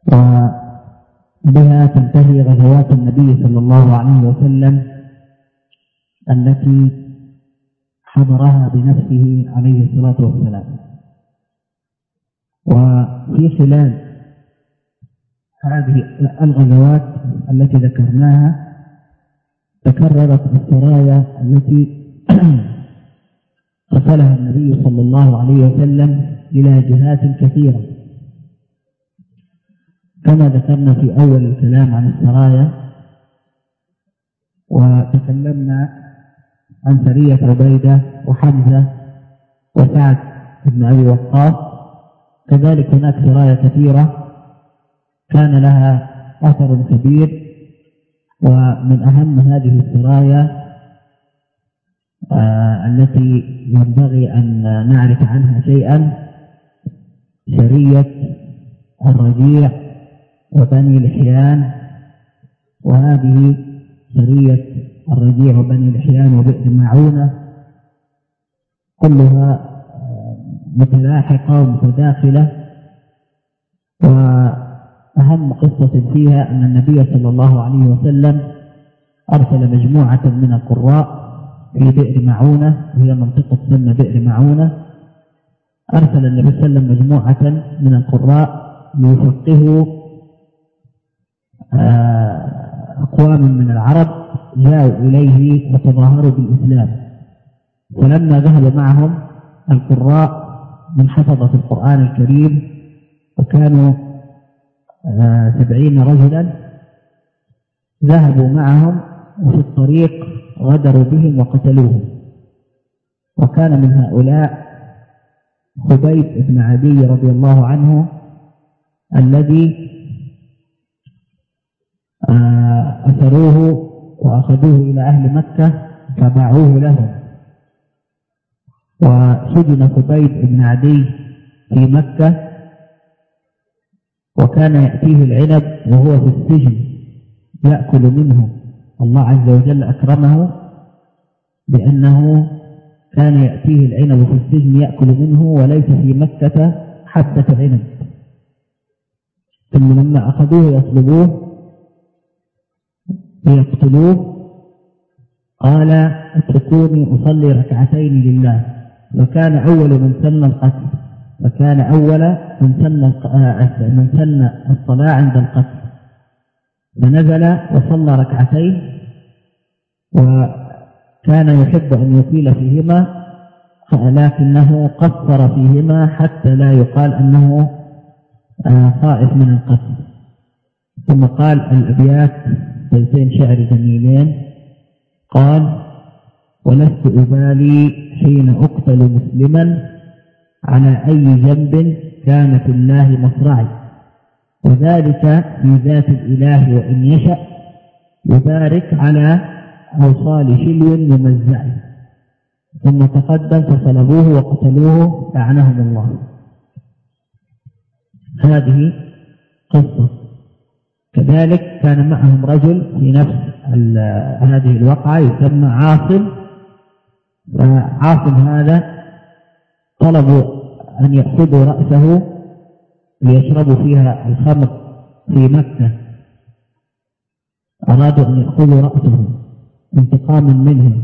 وبها تنتهي غزوات النبي صلى الله عليه وسلم التي حضرها بنفسه عليه الصلاة والسلام. وفي خلال هذه الغزوات التي ذكرناها تكررت السرايا التي قتلها النبي صلى الله عليه وسلم إلى جهات كثيرة، كما ذكرنا في أول الكلام عن السرايا، وتكلمنا عن سرية عبيدة وحمزة وسعد بن أبي وقاص. كذلك هناك سرايا كثيرة كان لها أثر كبير، ومن أهم هذه السرايا التي ينبغي أن نعرف عنها شيئا سرية الرجيع وبني لحيان. وهذه سرية الرجيع وبني لحيان وبئر معونة كلها متلاحقة ومتداخلة. وأهم قصة فيها أن النبي صلى الله عليه وسلم أرسل مجموعة من القراء في بئر معونة، وهي منطقة تسمى بئر معونة. أرسل النبي صلى الله عليه وسلم مجموعة من القراء ليفقهوا أقوام من العرب جاءوا إليه وتظاهروا بالإسلام. ولما ذهب معهم القراء من حفظة القرآن الكريم، وكانوا 70 رجلا، ذهبوا معهم وفي الطريق غدروا بهم وقتلوهم. وكان من هؤلاء خبيب بن عدي رضي الله عنه الذي أسروه وأخذوه إلى أهل مكة فباعوه لهم. وسجن خبيب بن عدي في مكة، وكان يأتيه العنب وهو في السجن يأكل منه. الله عز وجل أكرمه بأنه كان يأتيه العنب في السجن يأكل منه وليس في مكة حبة عنب. ثم لما أخذوه يطلبوه ليقتلوه قال اتركوني أصلي ركعتين لله. وكان أول من سن القتل، فكان أول من سن الصلاة عند القتل، فنزل وصلى ركعتين، وكان يحب أن يطيل فيهما لكنه قصر فيهما حتى لا يقال أنه خائف من القتل. ثم قال الأبيات بيتين شعر جميلين، قال ولست أبالي حين أقتل مسلما على أي جنب كان في الله مصرعي، وذلك في ذات الإله وإن يشأ يبارك على أوصال شلو ممزع. ثم تقدم فصلبوه وقتلوه لعنهم الله. هذه قصة. كذلك كان معهم رجل في نفس هذه الوقعة يسمى عاصم. وعاصم هذا طلبوا أن يأخذوا رأسه ليشربوا فيها الخمر في مكة، أرادوا أن يأخذوا رأسه انتقاما منهم،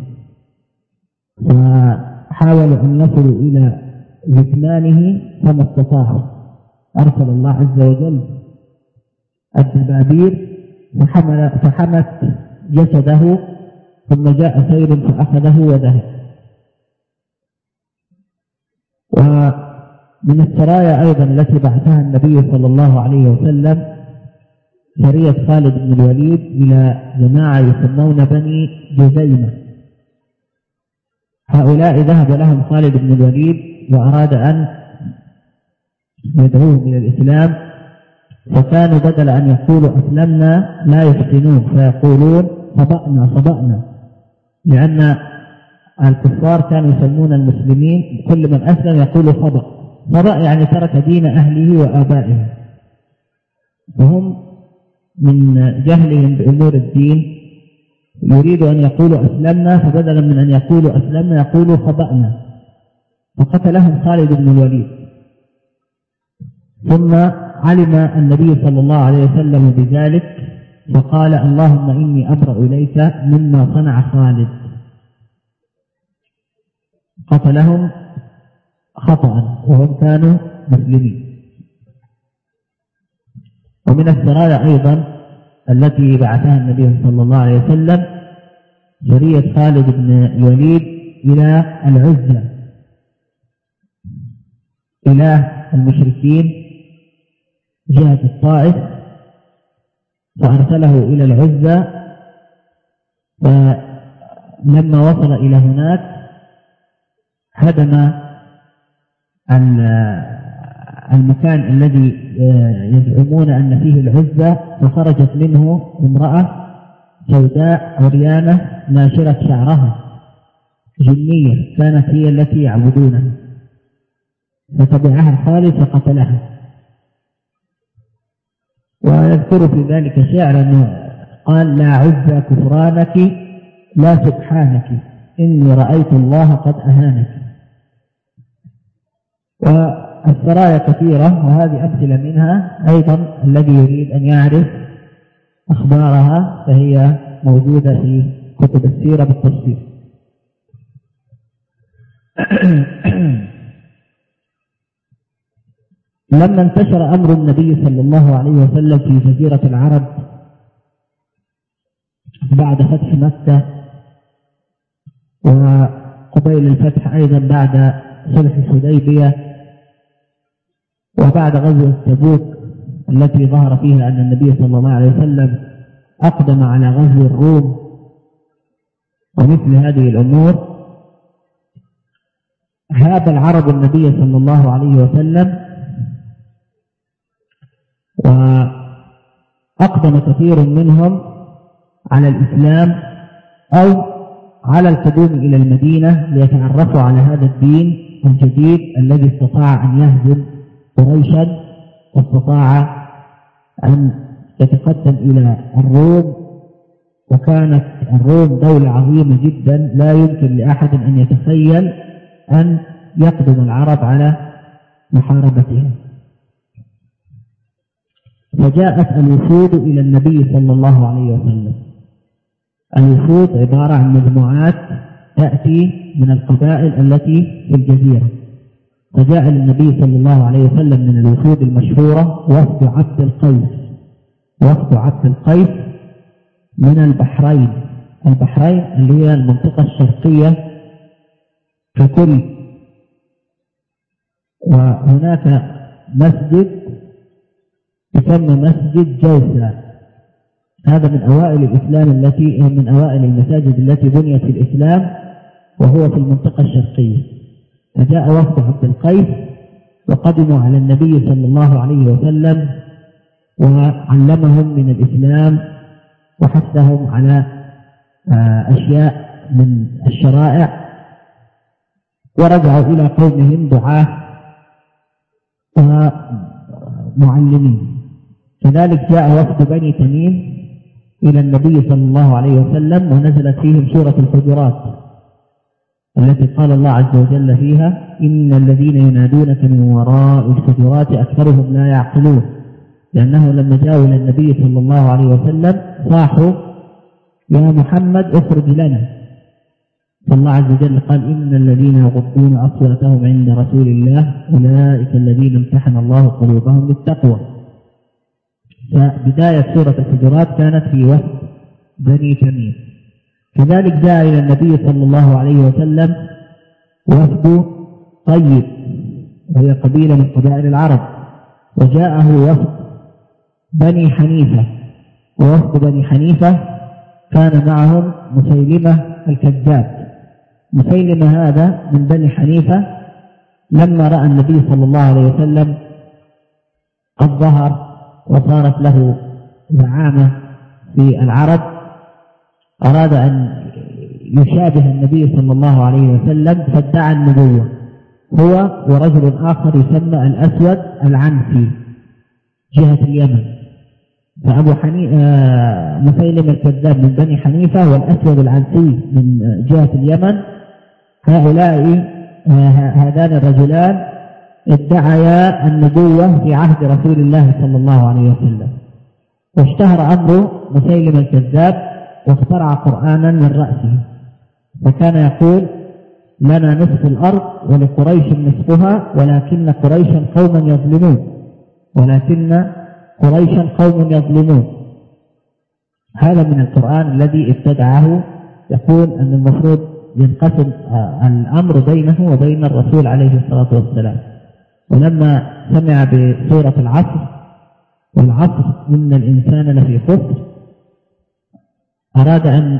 وحاولوا أن يصلوا إلى جثمانه فما استطاعوا. أرسل الله عز وجل الدبابير فحمت جسده، ثم جاء سيل فأخذه وذهب. ومن السرايا أيضا التي بعثها النبي صلى الله عليه وسلم سرية خالد بن الوليد إلى جماعة يسمون بني جزيمة. هؤلاء ذهب لهم خالد بن الوليد وأراد أن يدعوهم إلى الإسلام، فكانوا بدل أن يقولوا أسلمنا لا يفتنون فيقولون صبأنا، لأن الكفار كانوا يسمون المسلمين كل من أسلم يقول صبأ يعني ترك دين أهله وآبائه. وهم من جهلهم بأمور الدين يريدوا أن يقولوا أسلمنا، فبدلا من أن يقولوا أسلمنا يقولوا صبأنا، فقتلهم خالد بن الوليد. ثم علم النبي صلى الله عليه وسلم بذلك فقال اللهم إني أبرأ إليك مما صنع خالد. قتلهم خطأ وهم كانوا مسلمين. ومن السرايا أيضا التي بعثها النبي صلى الله عليه وسلم سرية خالد بن الوليد إلى العزة إله المشركين جهة الطائف، فأرسله إلى العزة. فلما وصل إلى هناك هدم المكان الذي يزعمون أن فيه العزة، فخرجت منه امرأة سوداء عريانة ناشرة شعرها جنية كانت هي التي يعبدونها، فتبعها خالد فقتلها. ويذكر في ذلك شعرا قال لا عزة كفرانك لا سبحانك إني رأيت الله قد أهانك. والسرايا كثيرة وهذه أمثلة منها. أيضا الذي يريد أن يعرف أخبارها فهي موجودة في كتب السيرة بالتفصيل. لما انتشر أمر النبي صلى الله عليه وسلم في جزيرة العرب بعد فتح مكة وقبيل الفتح أيضا بعد صلح الحديبية وبعد غزوة تبوك التي ظهر فيها أن النبي صلى الله عليه وسلم أقدم على غزو الروم ومثل هذه الأمور، هاب العرب النبي صلى الله عليه وسلم وأقدم كثير منهم على الإسلام أو على القدوم إلى المدينة ليتعرفوا على هذا الدين الجديد الذي استطاع أن يهزم قريشا واستطاع أن يتقدم إلى الروم. وكانت الروم دولة عظيمة جدا لا يمكن لأحد أن يتخيل أن يقدم العرب على محاربتها. فجاءت الوفود إلى النبي صلى الله عليه وسلم. الوفود عبارة عن مجموعات تأتي من القبائل التي في الجزيرة. فجاء للنبي صلى الله عليه وسلم من الوفود المشهورة وفد عبد القيس. وفد عبد القيس من البحرين. البحرين اللي هي المنطقة الشرقية ككل. وهناك مسجد يسمى مسجد جوسة، هذا من أوائل الإسلام من أوائل المساجد التي بنيت في الإسلام وهو في المنطقة الشرقية. فجاء وفد عبد القيس وقدموا على النبي صلى الله عليه وسلم وعلمهم من الإسلام وحثهم على أشياء من الشرائع، ورجعوا إلى قومهم دعاة ومعلمين. كذلك جاء وفد بني تميم إلى النبي صلى الله عليه وسلم ونزلت فيهم سورة الحجرات التي قال الله عز وجل فيها إن الذين ينادونك من وراء الحجرات أكثرهم لا يعقلون، لأنه لما جاءوا إلى النبي صلى الله عليه وسلم صاحوا يا محمد اخرج لنا، فالله عز وجل قال إن الذين يغضون أصواتهم عند رسول الله أولئك الذين امتحن الله قلوبهم للتقوى. فبداية سورة الحجرات كانت في وفد بني تميم. كذلك جاء إلى النبي صلى الله عليه وسلم وفد طيب وهي قبيلة من قبائل العرب، وجاءه وفد بني حنيفة. ووفد بني حنيفة كان معهم مسيلمة الكذاب. مسيلمة هذا من بني حنيفة لما رأى النبي صلى الله عليه وسلم قد ظهر وصارت له زعامة في العرب أراد أن يشابه النبي صلى الله عليه وسلم فادعى النبوة هو ورجل آخر يسمى الأسود العنسي جهة اليمن. فأبو مسيلمة الكذاب من بني حنيفة والأسود العنسي من جهة اليمن، هؤلاء هذان الرجلان ادعيا النبوة في عهد رسول الله صلى الله عليه وسلم، واشتهر أمر مسيلم الكذاب واخترع قرآنا من رأسه، فكان يقول لنا نصف الأرض ولقريش نصفها ولكن قريشا قوم يظلمون. هذا من القرآن الذي ابتدعه، يقول أن المفروض ينقسم الأمر بينه وبين الرسول عليه الصلاة والسلام. ولما سمع بسورة العصر والعصر إن الإنسان لفي خسر أراد أن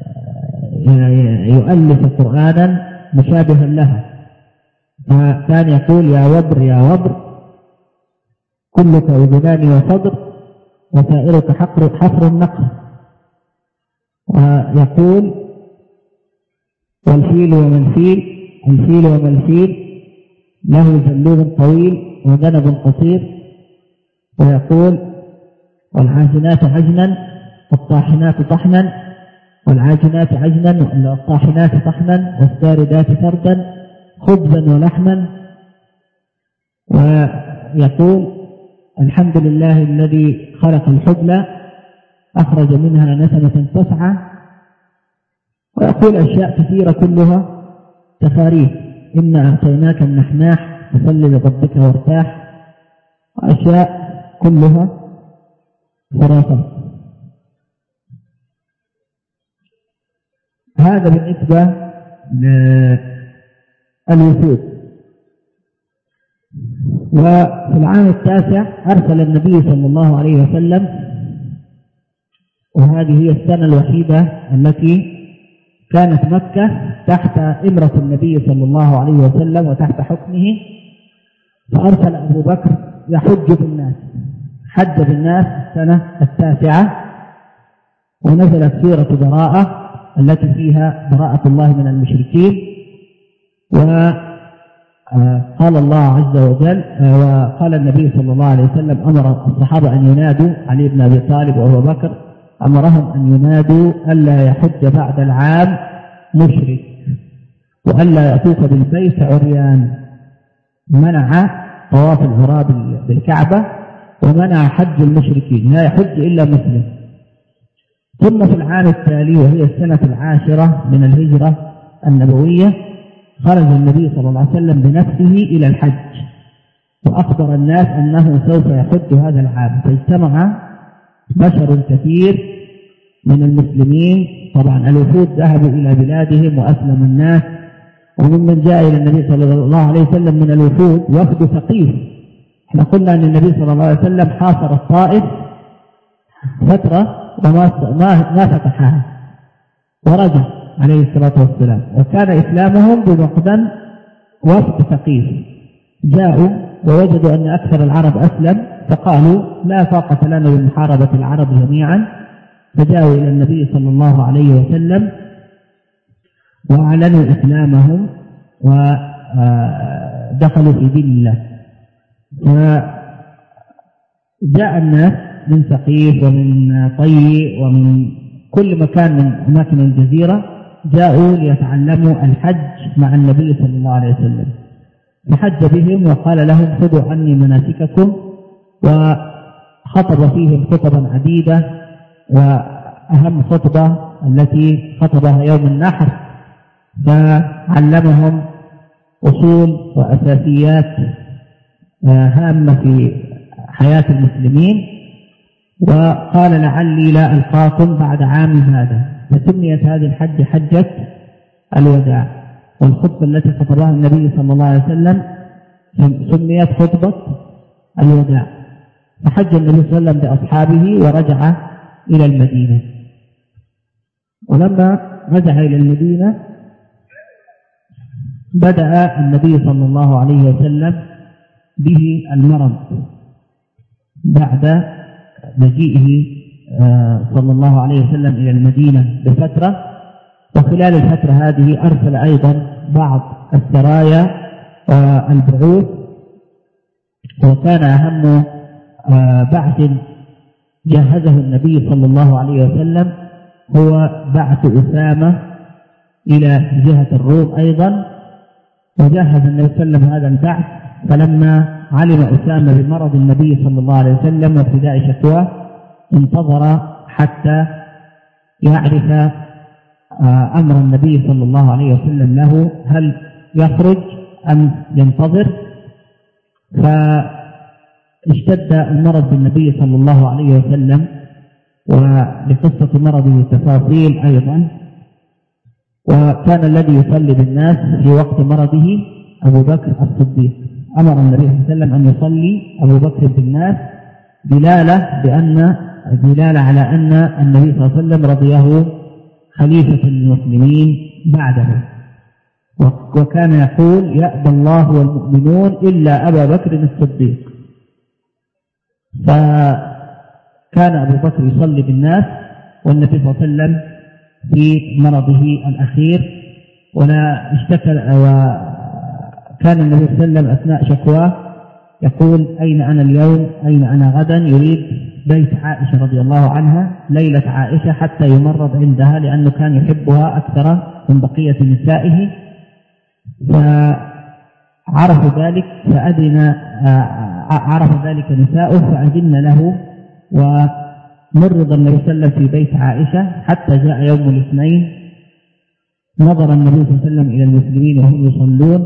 يؤلف قرآنا مشابها لها، فكان يقول يا وبر كلك أذنان وصدر وسائرك حفر النقر، ويقول والفيل وما الفيل له جلود طويل وذنب قصير، ويقول والعاجنات عجنا والطاحنات طحنا والعاجنات عجنا والطاحنات طحنا والساردات سردا خبزا ولحما، ويقول الحمد لله الذي خلق الحبلى أخرج منها نسمة تسعى، ويقول أشياء كثيرة كلها تخاريف، إنا أعطيناك النحناح فصل لربك وارتاح، وأشياء كلها خرافات. هذا بالنسبة للوفود. وفي العام 9 أرسل النبي صلى الله عليه وسلم، وهذه هي السنة الوحيدة التي كانت مكة تحت إمرة النبي صلى الله عليه وسلم وتحت حكمه، فأرسل أبو بكر يحج بالناس، حج بالناس السنة 9، ونزلت سورة براءة التي فيها براءة الله من المشركين. وقال الله عز وجل وقال النبي صلى الله عليه وسلم أمر الصحابة أن ينادوا، علي بن أبي طالب وأبو بكر أمرهم أن ينادوا ألا يحج بعد العام مشرك وألا يطوف بالبيت عريان، منع طواف العراب بالكعبة ومنع حج المشركين، لا يحج إلا مسلم. ثم في العام التالي وهي السنة 10 من الهجرة النبوية خرج النبي صلى الله عليه وسلم بنفسه إلى الحج، وأخبر الناس أنه سوف يحج هذا العام، فاجتمع بشر كثير من المسلمين. طبعا الوفود ذهبوا إلى بلادهم وأسلموا الناس، وممن جاء إلى النبي صلى الله عليه وسلم من الوفود وفد ثقيف. احنا قلنا أن النبي صلى الله عليه وسلم حاصر الطائف فترة وما فتحها ورجع عليه الصلاة والسلام، وكان إسلامهم بمقدم وفد ثقيف. جاءوا ووجدوا أن أكثر العرب أسلم، فقالوا لا طاقة لنا بمحاربة العرب جميعا، فجاءوا إلى النبي صلى الله عليه وسلم وأعلنوا إسلامهم ودخلوا في دين الله. وجاء الناس من ثقيف ومن طي ومن كل مكان من أماكن الجزيرة، جاءوا ليتعلموا الحج مع النبي صلى الله عليه وسلم، فحج بهم وقال لهم خذوا عني مناسككم، وخطب فيهم خطبا عديدة، وأهم خطبة التي خطبها يوم النحر، فعلمهم أصول وأساسيات هامة في حياة المسلمين، وقال لعلي لا ألقاكم بعد عام هذا، فسميت هذه الحج حجة الوداع. والخطبة التي خطبها النبي صلى الله عليه وسلم سميت خطبة الوداع. فحج النبي صلى الله عليه وسلم بأصحابه ورجع إلى المدينة. ولما رجع إلى المدينة بدأ النبي صلى الله عليه وسلم به المرض بعد مجيئه صلى الله عليه وسلم إلى المدينة بفترة. وخلال الفترة هذه أرسل أيضا بعض السرايا والبعوث، وكان أهم بعث جهزه النبي صلى الله عليه وسلم هو بعث أسامة إلى جهة الروم أيضا. وجهز النبي صلى الله عليه وسلم هذا البعث فلما علم أسامة بمرض النبي صلى الله عليه وسلم وابتداء شكواه انتظر حتى يعرف أمر النبي صلى الله عليه وسلم له، هل يخرج أم ينتظر. فاشتد المرض بالنبي صلى الله عليه وسلم، ولقصة مرضه تفاصيل أيضا. وكان الذي يصلي بالناس في وقت مرضه أبو بكر الصديق. أمر النبي صلى الله عليه وسلم أن يصلي أبو بكر بالناس دلالة على أن النبي صلى الله عليه وسلم رضيه خليفة المسلمين بعده. وكان يقول: يأبى الله والمؤمنون إلا أبا بكر الصديق. فكان أبو بكر يصلي بالناس والنبي صلى الله عليه وسلم في مرضه الأخير ولا اشتكى. وكان النبي صلى الله عليه وسلم أثناء شكواه يقول: أين أنا اليوم؟ أين أنا غدا؟ يريد بيت عائشة رضي الله عنها، ليلة عائشة، حتى يمرض عندها، لأنه كان يحبها أكثر من بقية نسائه. فعرف ذلك عرف ذلك نساؤه فأذن له، ومرض النبي صلى الله عليه وسلم في بيت عائشة حتى جاء يوم الاثنين. نظر النبي صلى الله عليه وسلم إلى المسلمين وهم يصلون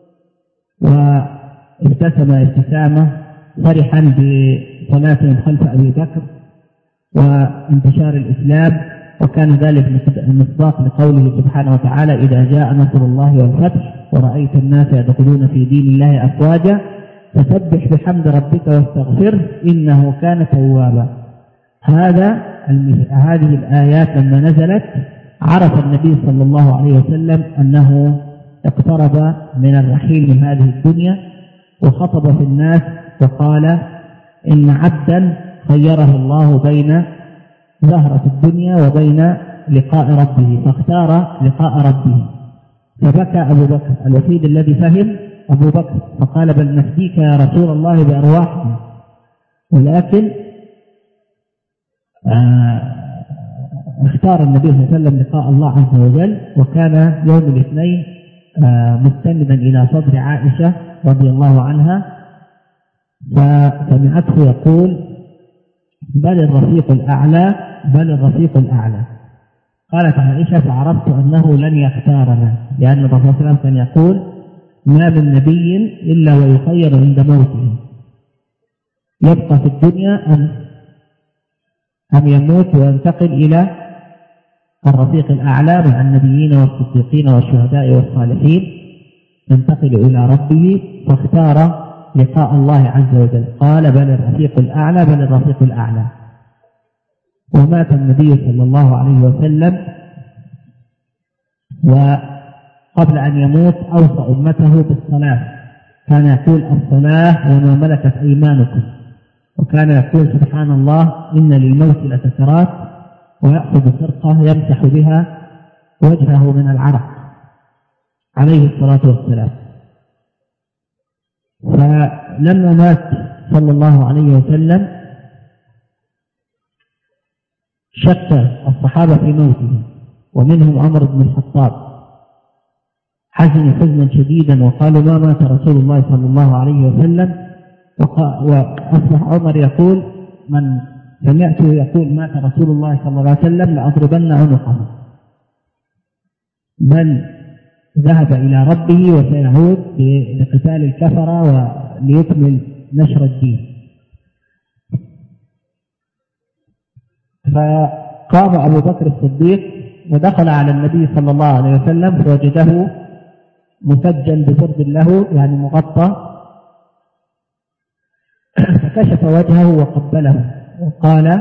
وابتسم ابتسامة فرحا بصلاتهم خلف أبي بكر وانتشار الإسلام. وكان ذلك مصداق لقوله سبحانه وتعالى: إذا جاء نصر الله والفتح ورأيت الناس يدخلون في دين الله أفواجا فسبح بحمد ربك واستغفره إنه كان توابا. هذه الآيات لما نزلت عرف النبي صلى الله عليه وسلم أنه اقترب من الرحيل من هذه الدنيا، وخطب في الناس وقال: إن عبدا خيره الله بين زهرة الدنيا وبين لقاء ربه فاختار لقاء ربه. فبكى أبو بكر الوحيد الذي فهم أبو بكر، فقال: بل نفديك يا رسول الله بأرواحنا. ولكن اختار النبي صلى الله عليه وسلم لقاء الله عز وجل. وكان يوم الاثنين مستندا إلى صدر عائشة رضي الله عنها، فسمعته يقول: بل الرفيق الأعلى، بل الرفيق الأعلى. قالت عائشة: فعرفت أنه لن يختارنا، لأن الرسول صلى الله عليه وسلم كان يقول: ما من نبي إلا ويخير عند موته، يبقى في الدنيا أم يموت وينتقل إلى الرفيق الأعلى مع النبيين والصديقين والشهداء والصالحين، ينتقل إلى ربه، فاختار لقاء الله عز وجل. قال: بل الرفيق الأعلى، بل الرفيق الأعلى. ومات النبي صلى الله عليه وسلم، وقبل أن يموت أوصى أمته بالصلاة. كان يقول: الصلاة وما ملكت أيمانكم. وكان يقول: سبحان الله، إن للموت لسكرات، ويأخذ فرقة يمسح بها وجهه من العرق عليه الصلاة والسلام. فلما مات صلى الله عليه وسلم شك الصحابة في موته، ومنهم عمر بن الخطاب، حزن حزنا شديدا وقالوا: ما مات رسول الله صلى الله عليه وسلم. وأصبح عمر يقول: من سمعته يقول مات رسول الله صلى الله عليه وسلم لأضربن عنقه. بل ذهب إلى ربه وسيعود لقتال الكفرة وليكمل نشر الدين. فقام أبو بكر الصديق ودخل على النبي صلى الله عليه وسلم فوجده مسجل ببرد له، يعني مغطى، فكشف وجهه وقبله وقال: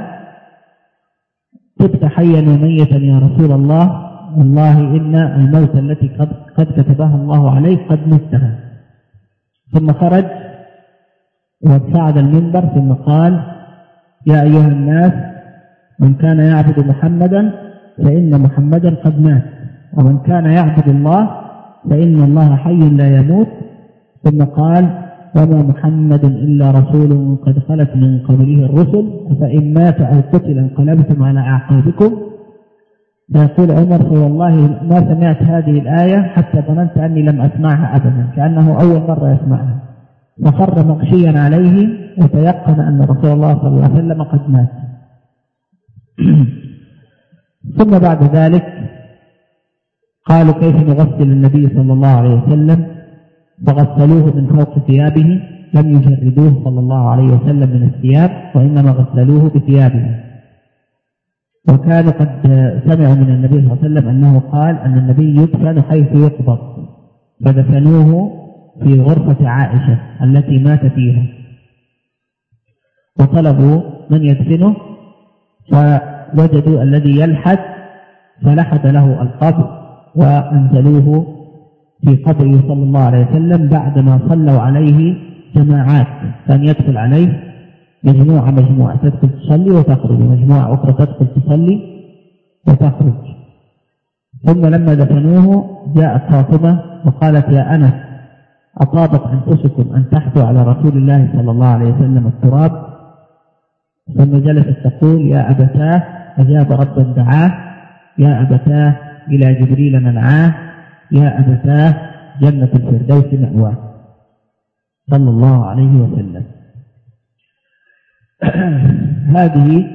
طبت حيا وميتا يا رسول الله، والله إن الموت التي قد كتبها الله عليه قد متها. ثم خرج وصعد المنبر ثم قال: يا أيها الناس، من كان يعبد محمدا فإن محمدا قد مات، ومن كان يعبد الله فإن الله حي لا يموت. ثم قال: وما محمد إلا رسول قد خلت من قبله الرسل، فإن مات أو قتل انقلبتم على أعقابكم. فيقول عمر: فوالله ما سمعت هذه الآية حتى ظننت أني لم أسمعها أبدا، كأنه أول مرة يسمعها. فخر مغشيا عليه وتيقن أن رسول الله صلى الله عليه وسلم قد مات. ثم بعد ذلك قالوا كيف نغسل النبي صلى الله عليه وسلم؟ فغسلوه من فوق ثيابه، لم يجردوه صلى الله عليه وسلم من الثياب وإنما غسلوه بثيابه. وكانوا قد سمعوا من النبي صلى الله عليه وسلم أنه قال أن النبي يدفن حيث يقبض، فدفنوه في غرفة عائشة التي مات فيها، وطلبوا من يدفنه فوجدوا الذي يلحد فلحد له القبر وأنزلوه في قبره صلى الله عليه وسلم بعدما صلوا عليه جماعات، كان يدخل عليه مجموعة تدخل تصلي وتخرج، مجموعة أخرى تدخل تصلي وتخرج. ثم لما دفنوه جاءت فاطمة وقالت يا أنس أطابت أنفسكم أن تحثوا على رسول الله صلى الله عليه وسلم التراب؟ ثم جلست تقول يا أبتاه أجاب ربا دعاه، يا أبتاه إلى جبريل منعاه، يا أبتاه جنة الفردوس مأواه، صلى الله عليه وسلم. هذه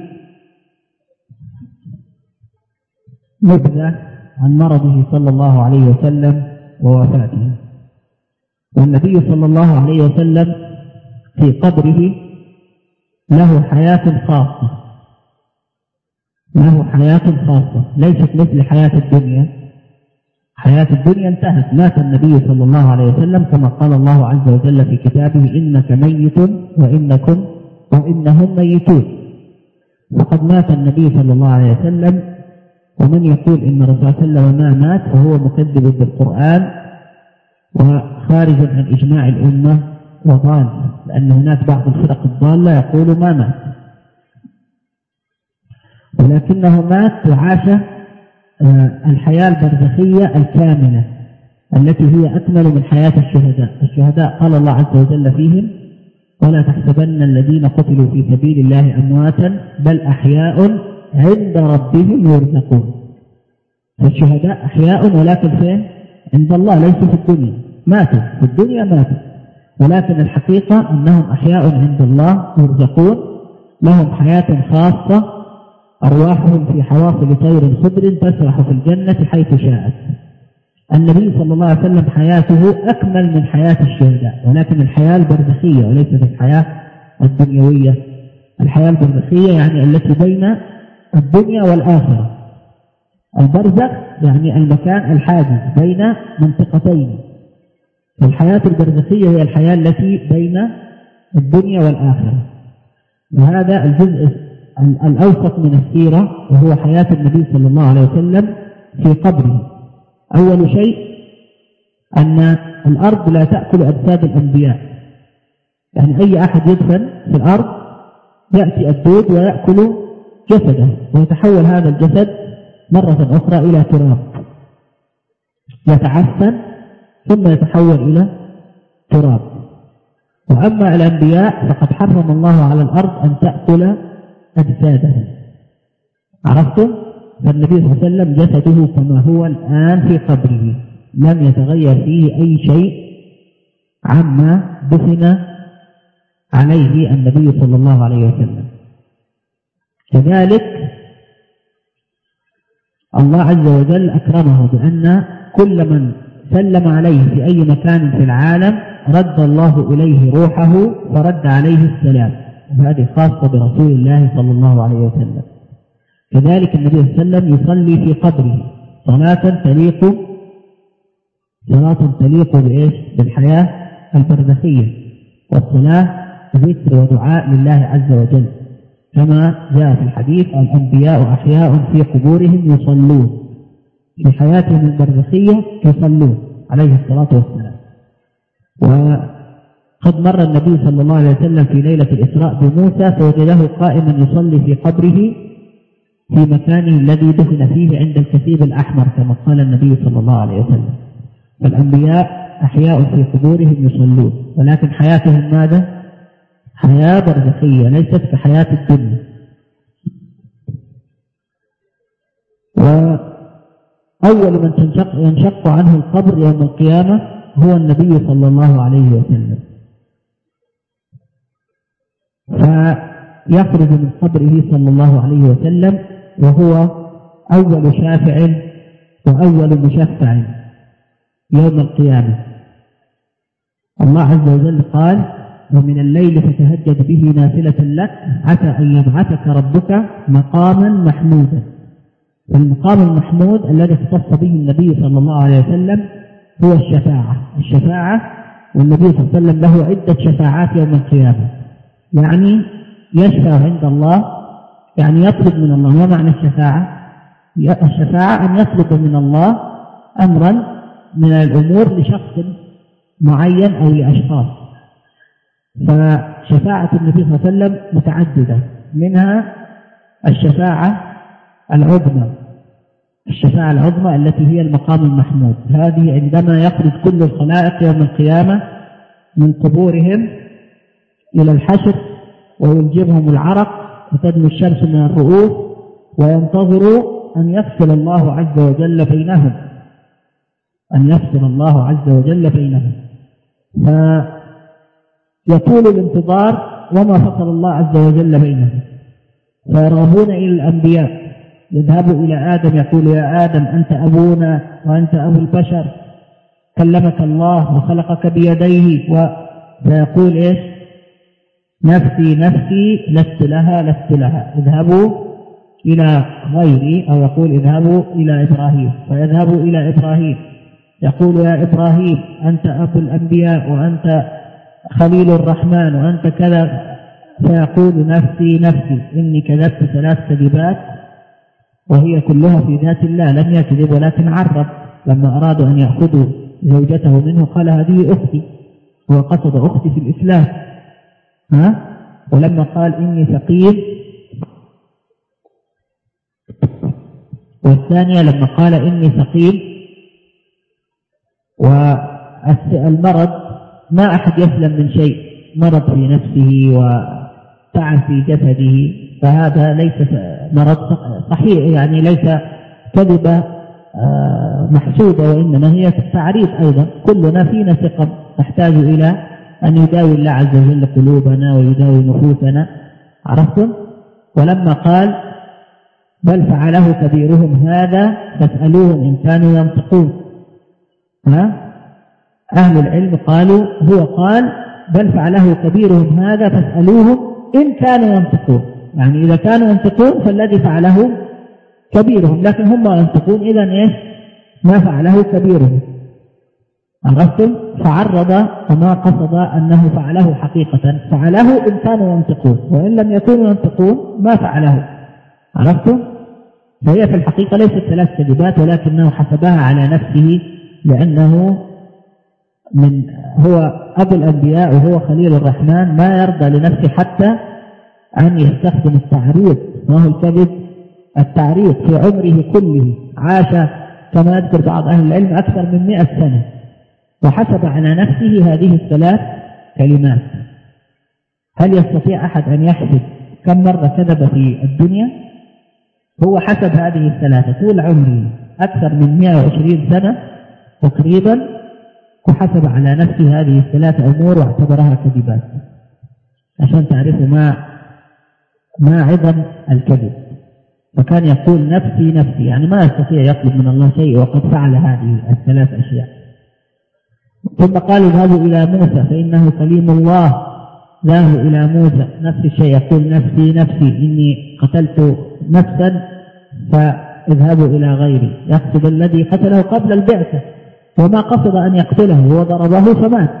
نبذة عن مرضه صلى الله عليه وسلم ووفاته. والنبي صلى الله عليه وسلم في قبره له حياة خاصة، له حياة خاصة ليست مثل حياة الدنيا. حياة الدنيا انتهت، مات النبي صلى الله عليه وسلم كما قال الله عز وجل في كتابه إنك ميت وإنهم ميتون. وقد مات النبي صلى الله عليه وسلم، ومن يقول إن الرسول صلى الله عليه وسلم ما مات وهو مكذب بالقرآن وخارج عن إجماع الأمة وضال، لأن هناك بعض الفرق الضالة يقول ما مات، ولكنه مات وعاش الحياة البرزخية الكاملة التي هي أكمل من حياة الشهداء. الشهداء قال الله عز وجل فيهم ولا تحسبن الذين قتلوا في سبيل الله أمواتا بل أحياء عند ربهم يرزقون. الشهداء أحياء ولكن فين؟ عند الله، ليسوا في الدنيا. ماتوا في الدنيا ماتوا، ولكن الحقيقة أنهم أحياء عند الله يرزقون، لهم حياة خاصة، أرواحهم في حواصل طير خضر تسرح في الجنة حيث شاءت. النبي صلى الله عليه وسلم حياته أكمل من حياة الشهداء، ولكن الحياة البرزخية وليست الحياة الدنيوية. الحياة البرزخية يعني التي بين الدنيا والآخرة. البرزخ يعني المكان الحاجز بين منطقتين، الحياة البرزخية هي الحياة التي بين الدنيا والآخرة. وهذا الجزء الأوسط من السيرة وهو حياة النبي صلى الله عليه وسلم في قبره. أول شيء أن الأرض لا تأكل أجساد الأنبياء، يعني أي أحد يدفن في الأرض يأتي الدود ويأكل جسده، ويتحول هذا الجسد مرة أخرى إلى تراب، يتعفن ثم يتحول إلى تراب. وأما الأنبياء فقد حرم الله على الأرض أن تأكل أجسادهم. عرفتم؟ فالنبي صلى الله عليه وسلم جسده كما هو الآن في قبره، لم يتغير فيه أي شيء عما دفن عليه النبي صلى الله عليه وسلم. كذلك الله عز وجل أكرمه بأن كل من سلم عليه في أي مكان في العالم رد الله إليه روحه فرد عليه السلام، وهذه خاصة برسول الله صلى الله عليه وسلم. كذلك النبي صلى الله عليه وسلم يصلي في قبره صلاة تليق بإيش؟ بالحياة البرزخية. والصلاة ذكر ودعاء لله عز وجل، كما جاء في الحديث الأنبياء أحياء في قبورهم يصلون، في حياتهم البرزخية يصلون عليه الصلاة والسلام. وقد مر النبي صلى الله عليه وسلم في ليلة الإسراء بموسى فوجده قائما يصلي في قبره في مكانه الذي دفن فيه عند الكثيب الأحمر كما قال النبي صلى الله عليه وسلم. فالأنبياء أحياء في قبورهم يصلون، ولكن حياتهم ماذا؟ حياة برزخية ليست كحياة الدنيا. وأول من ينشق عنه القبر يوم القيامة هو النبي صلى الله عليه وسلم. فيخرج من قبره صلى الله عليه وسلم وهو أول شافع وأول مشفع يوم القيامة. الله عز وجل قال: ومن الليل فتهجد به نافلة لك عسى أن يبعثك ربك مقاما محمودا. المقام المحمود الذي اختص به النبي صلى الله عليه وسلم هو الشفاعة، والنبي صلى الله عليه وسلم له عدة شفاعات يوم القيامة، يعني يشفع عند الله، يعني يطلب من الله. ما معنى الشفاعة؟ الشفاعة أن يطلب من الله أمرا من الأمور لشخص معين أو لأشخاص. فشفاعة النبي صلى الله عليه وسلم متعددة، منها الشفاعة العظمى التي هي المقام المحمود. هذه عندما يخرج كل الخلائق يوم القيامة من قبورهم إلى الحشر ويلجمهم العرق وتدنو الشمس من الرؤوس وينتظروا أن يفصل الله عز وجل بينهم، فيطول الانتظار وما فصل الله عز وجل بينهم، فيرغبون إلى الأنبياء، يذهبوا إلى آدم يقول: يا آدم أنت أبونا وأنت أبو البشر، كلمك الله وخلقك بيديه، فيقول إيش؟ نفسي نفسي لست لها اذهبوا إلى غيري، أو يقول اذهبوا إلى إبراهيم، فيذهبوا إلى إبراهيم يقول: يا إبراهيم أنت أبو الأنبياء وأنت خليل الرحمن وأنت كذا، فيقول: نفسي نفسي إني كذبت 3 كذبات وهي كلها في ذات الله، لم يكذب ولكن عرب. لما أرادوا أن يأخذوا زوجته منه قال: هذه أختي، وقصد أختي في الإسلام. ولما قال: إني ثقيل، والثانية لما قال: إني ثقيل، والمرض ما أحد يسلم من شيء، مرض في نفسه وتعب في جسده، فهذا ليس مرض صحيح، يعني ليس كذبة محسوبة، وإنما هي تعريض أيضا. كلنا فينا ثقة نحتاج إلى أن يداوي الله عز وجل قلوبنا ويداوي نفوسنا، عرفتم؟ ولما قال: بل فعله كبيرهم هذا فاسألوهم إن كانوا ينطقون، أهل العلم قالوا هو قال: بل فعله كبيرهم هذا فاسألوهم إن كانوا ينطقون، يعني إذا كانوا ينطقون فالذي فعله كبيرهم، لكن هم لا ينطقون، إذن إيش؟ ما فعله كبيرهم، عرفتم؟ فعرض وما قصد أنه فعله حقيقة، فعله إن كانوا ينطقون، وإن لم يكونوا ينطقون ما فعله، عرفتم؟ فهي في الحقيقة ليست 3 كذبات، ولكنه حسبها على نفسه، لأنه هو أبو الأنبياء وهو خليل الرحمن، ما يرضى لنفسه حتى أن يستخدم التعريض، وهو الكذب التعريض. في عمره كله عاش كما يذكر بعض أهل العلم أكثر من 100 سنة، وحسب على نفسه هذه ال3 كلمات. هل يستطيع أحد أن يحسب كم مرة كذب في الدنيا؟ هو حسب هذه ال3 طول عمره أكثر من 120 سنة تقريبا، وحسب على نفسه هذه ال3 أمور واعتبرها كذبات، عشان تعرفوا ما عظم الكذب. فكان يقول: نفسي نفسي، يعني ما يستطيع يطلب من الله شيء وقد فعل هذه ال3 أشياء. ثم قال: اذهبوا إلى موسى فإنه كليم الله. ذهبوا إلى موسى، نفس الشيء، يقول: نفسي نفسي إني قتلت نفسا فاذهبوا إلى غيري، يقصد الذي قتله قبل البعثة، وما قصد أن يقتله، هو ضربه فمات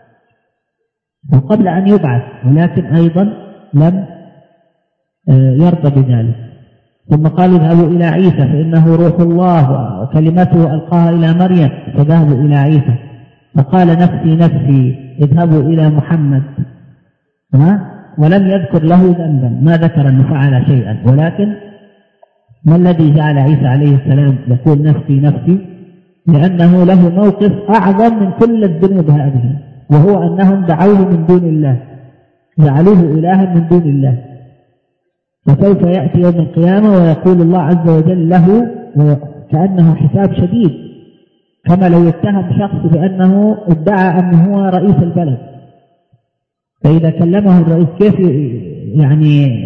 وقبل أن يبعث، ولكن أيضا لم يرضى بذلك. ثم قال: اذهبوا إلى عيسى فإنه روح الله وكلمته ألقاها إلى مريم، فذهبوا إلى عيسى. فقال: نفسي نفسي، اذهبوا إلى محمد، ولم يذكر له ذنبا، ما ذكر أن فعل شيئا. ولكن ما الذي جعل عيسى عليه السلام يقول نفسي نفسي؟ لأنه له موقف أعظم من كل الذنوب هذه، وهو أنهم دعوه من دون الله، جعلوه إلها من دون الله. فسوف يأتي يوم القيامة ويقول الله عز وجل له، وكأنه حساب شديد، كما لو يتهم شخص بأنه ادعى أنه هو رئيس البلد، فإذا كلمه الرئيس كيف يعني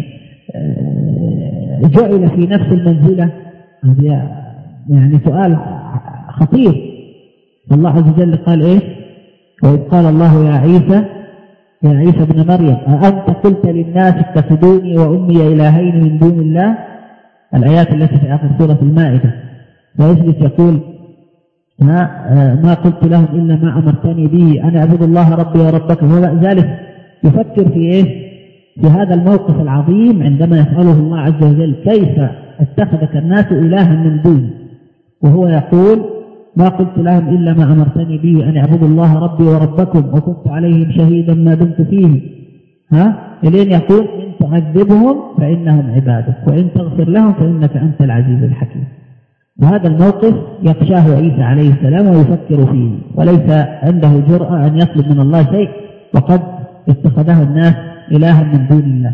جعل في نفس المنزلة؟ يعني سؤال خطير. الله عز وجل قال إيه؟ وإذ قال الله يا عيسى ابن مريم أأنت قلت للناس اتخذوني وأمي إلهين من دون الله، الآيات التي في آخر سورة المائدة. فيجلس يقول ما قلت لهم إلا ما أمرتني به أنا أعبد الله ربي وربكم. هو ذلك يفكر في إيه؟ في هذا الموقف العظيم عندما يسأله الله عز وجل كيف اتخذك الناس إلها من دون، وهو يقول ما قلت لهم إلا ما أمرتني به أن اعبدوا الله ربي وربكم وكنت عليهم شهيدا ما دمت فيه. إلين يقول إن تعذبهم فإنهم عبادك وإن تغفر لهم فإنك أنت العزيز الحكيم. وهذا الموقف يخشاه عيسى عليه السلام ويفكر فيه، وليس عنده جرأة أن يطلب من الله شيء وقد اتخذه الناس إلها من دون الله.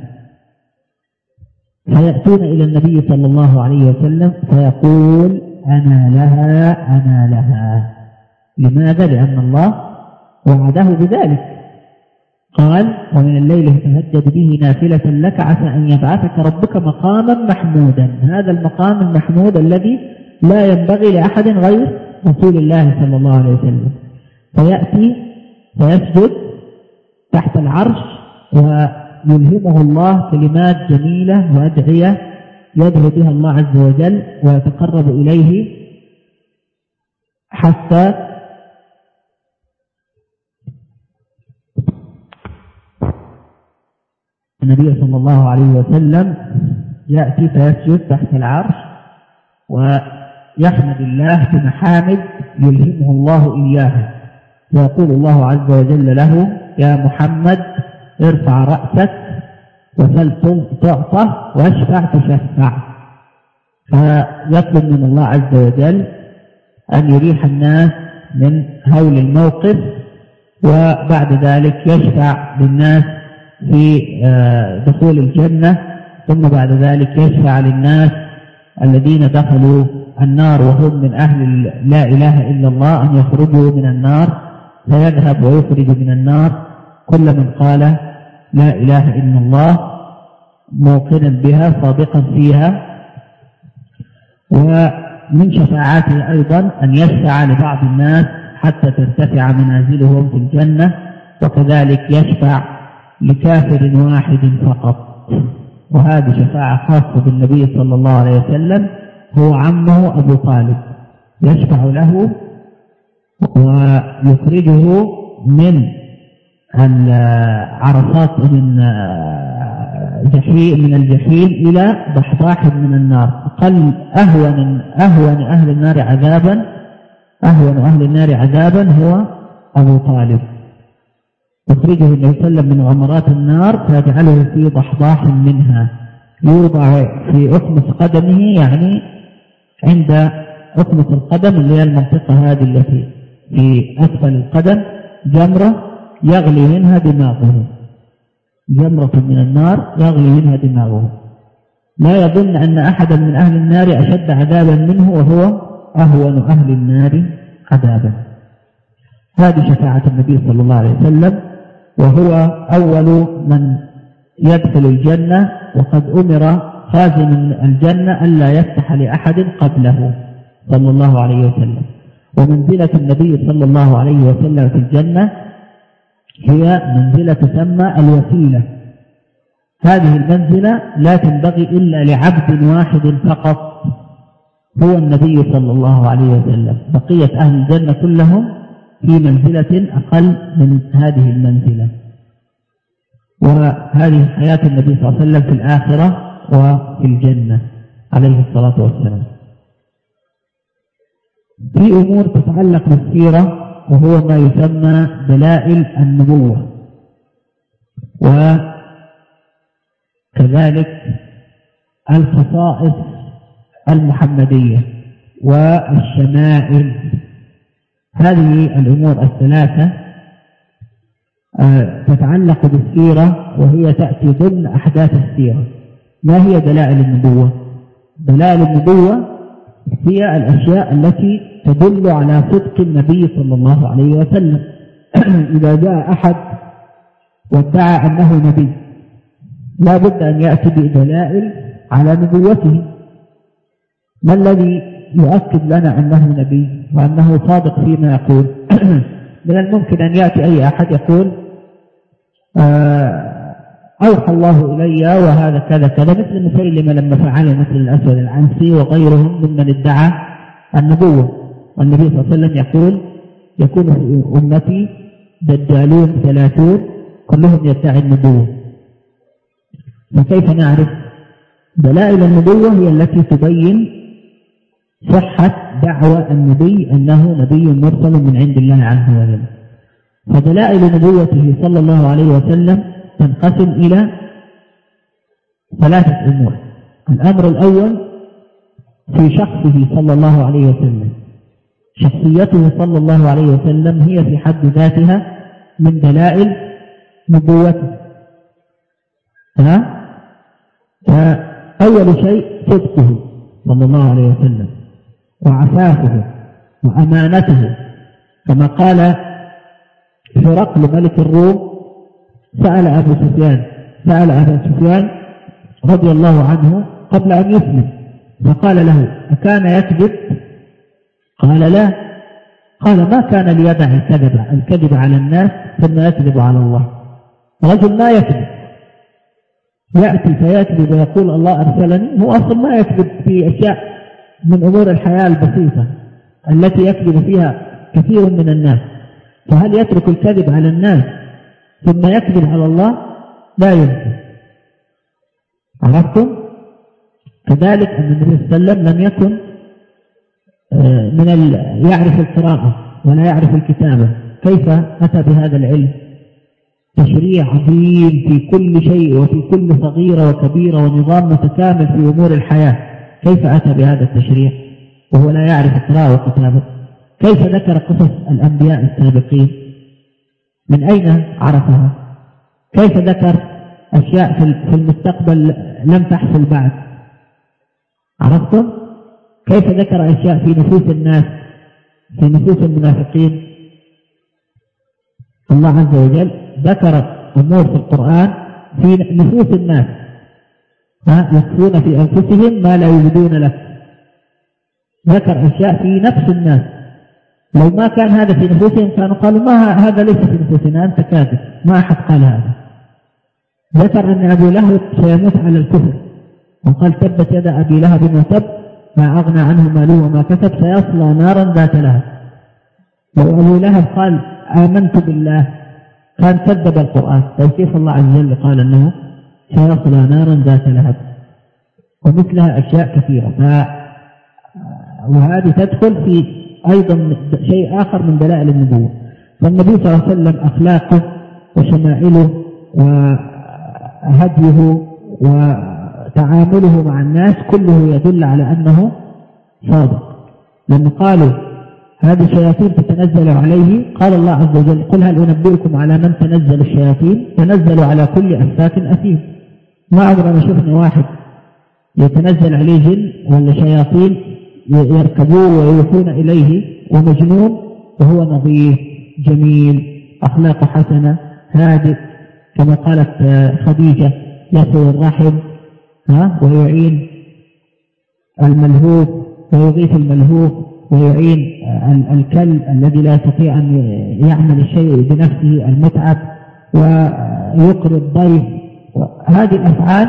فيأتون إلى النبي صلى الله عليه وسلم فيقول أنا لها. لماذا؟ لأن الله وعده بذلك. قال ومن الليل فتهجد به نافلة لك عسى أن يبعثك ربك مقاما محمودا. هذا المقام المحمود الذي لا ينبغي لأحد غير رسول الله صلى الله عليه وسلم. فيأتي فيسجد تحت العرش ويلهمه الله كلمات جميلة وأدعية يدعو بها الله عز وجل ويتقرب إليه حتى النبي صلى الله عليه وسلم يأتي فيسجد تحت العرش ويحمد الله بمحامد يلهمه الله إياها. ويقول الله عز وجل له يا محمد ارفع رأسك وسل تعطى واشفع تشفع. فيطلب من الله عز وجل أن يريح الناس من هول الموقف، وبعد ذلك يشفع للناس في دخول الجنة، ثم بعد ذلك يشفع للناس الذين دخلوا النار وهم من أهل لا إله إلا الله أن يخرجوا من النار، فيذهب ويخرج من النار كل من قال لا إله إلا الله موقنا بها صادقا فيها. ومن شفاعاته أيضا أن يشفع لبعض الناس حتى ترتفع منازلهم في الجنة، وكذلك يشفع لكافر واحد فقط. وهذه شفاعة خاصة بالنبي صلى الله عليه وسلم، هو عمه أبو طالب، يشفع له ويخرجه من العرصات من الجحيم إلى ضحضاح من النار. أهون أهل النار عذابا هو أبو طالب. يخرجه النبي صلى الله عليه وسلم من غمرات النار فيجعله في ضحضاح منها، يوضع في أخمص قدمه، يعني عند أخمص القدم اللي هي المنطقة هذه التي في أسفل القدم جمرة يغلي منها دماغه، جمرة من النار يغلي منها دماغه. لا يظن أن أحدا من أهل النار أشد عذابا منه، وهو أهون أهل النار عذابا. هذه شفاعة النبي صلى الله عليه وسلم، وهو أول من يدخل الجنة، وقد أمر خازن الجنة ألا يفتح لأحد قبله صلى الله عليه وسلم. ومنزلة النبي صلى الله عليه وسلم في الجنة هي منزلة تسمى الوسيلة. هذه المنزلة لا تنبغي إلا لعبد واحد فقط، هو النبي صلى الله عليه وسلم. بقية أهل الجنة كلهم في منزلة أقل من هذه المنزلة. وهذه حياة النبي صلى الله عليه وسلم في الآخرة وفي الجنة عليه الصلاة والسلام. في أمور تتعلق بالسيرة، وهو ما يسمى دلائل النبوة، وكذلك الخصائص المحمدية والشمائل. هذه الأمور الثلاثة تتعلق بالسيرة، وهي تأتي ضمن أحداث السيرة. ما هي دلائل النبوة؟ دلائل النبوة هي الأشياء التي تدل على صدق النبي صلى الله عليه وسلم. إذا جاء أحد وادعى أنه نبي لا بد أن يأتي بدلائل على نبوته. ما الذي يؤكد لنا أنه نبي وأنه صادق فيما يقول؟ من الممكن أن يأتي أي أحد يقول أوحى الله إلي وهذا كذا كذا، مثل مسيلمة لما فعل، مثل الأسود العنسي وغيرهم ممن ادعى النبوة. والنبي صلى الله عليه وسلم يقول يكون في أمتي دجالون 30 كلهم يدعي النبوة. فكيف نعرف؟ دلائل النبوة هي التي تبين صحة دعوى النبي أنه نبي مرسل من عند الله عز وجل. فدلائل نبوته صلى الله عليه وسلم تنقسم إلى 3 أمور. الأمر الأول في شخصه صلى الله عليه وسلم. شخصيته صلى الله عليه وسلم هي في حد ذاتها من دلائل نبوته. فأول شيء صدقه صلى الله عليه وسلم وعفافه وأمانته، كما قال هرقل ملك الروم سأل أبا سفيان رضي الله عنه قبل أن يسلم، فقال له أكان يكذب؟ قال لا. قال ما كان ليدع الكذب على الناس ثم يكذب على الله. رجل ما يكذب، يأتي فيكذب ويقول الله أرسلني، هو أصلا ما يكذب في أشياء من أمور الحياة البسيطة التي يكذب فيها كثير من الناس. فهل يترك الكذب على الناس ثم يكذب على الله؟ لا يمكن. عرفتم؟ كذلك أن النبي صلى الله عليه وسلم لم يكن يعرف القراءة ولا يعرف الكتابة. كيف أتى بهذا العلم؟ تشريع عظيم في كل شيء وفي كل صغيرة وكبيرة ونظام متكامل في أمور الحياة. كيف أتى بهذا التشريع وهو لا يعرف القراءة والكتابة؟ كيف ذكر قصص الأنبياء السابقين؟ من أين عرفها؟ كيف ذكر أشياء في المستقبل لم تحصل بعد؟ عرفتم؟ كيف ذكر أشياء في نفوس الناس، في نفوس المنافقين؟ الله عز وجل ذكر أمور في القرآن في نفوس الناس، يخفون في أنفسهم ما لا يبدون لك. ذكر أشياء في نفس الناس، لو ما كان هذا في نفوسهم كانوا قالوا ما هذا ليس في نفوسنا، أنت كاذب، ما أحد قال هذا. ذكر أن أبو لهب سيموت على الكفر، وقال تبت يد أبي لهب وتب ما أغنى عنه ماله وما كسب سيصلى نارا ذات لهب. لو أبو لهب قال آمنت بالله كان كذب القرآن، كيف الله عز وجل قال أنه سيصلى نارا ذات لهب؟ ومثلها أشياء كثيرة. وهذه تدخل في أيضا شيء آخر من دلائل النبوة. فالنبي صلى الله عليه وسلم أخلاقه وشمائله وهديه وتعامله مع الناس كله يدل على أنه صادق. لما قالوا هذه الشياطين تتنزل عليه، قال الله عز وجل قل هل أنبئكم على من تنزل الشياطين؟ تنزل على كل أفاك أثيم. ما عمرنا شفنا واحد يتنزل عليه جن ولا شياطين يركبوه ويوحون إليه ومجنون وهو نظيف جميل أخلاقه حسنة هادئ، كما قالت خديجة يصل الرحم ويعين الملهوف ويغيث الملهوف ويعين الكل الذي لا يستطيع أن يعمل الشيء بنفسه المتعب ويقري الضيف. هذه الأفعال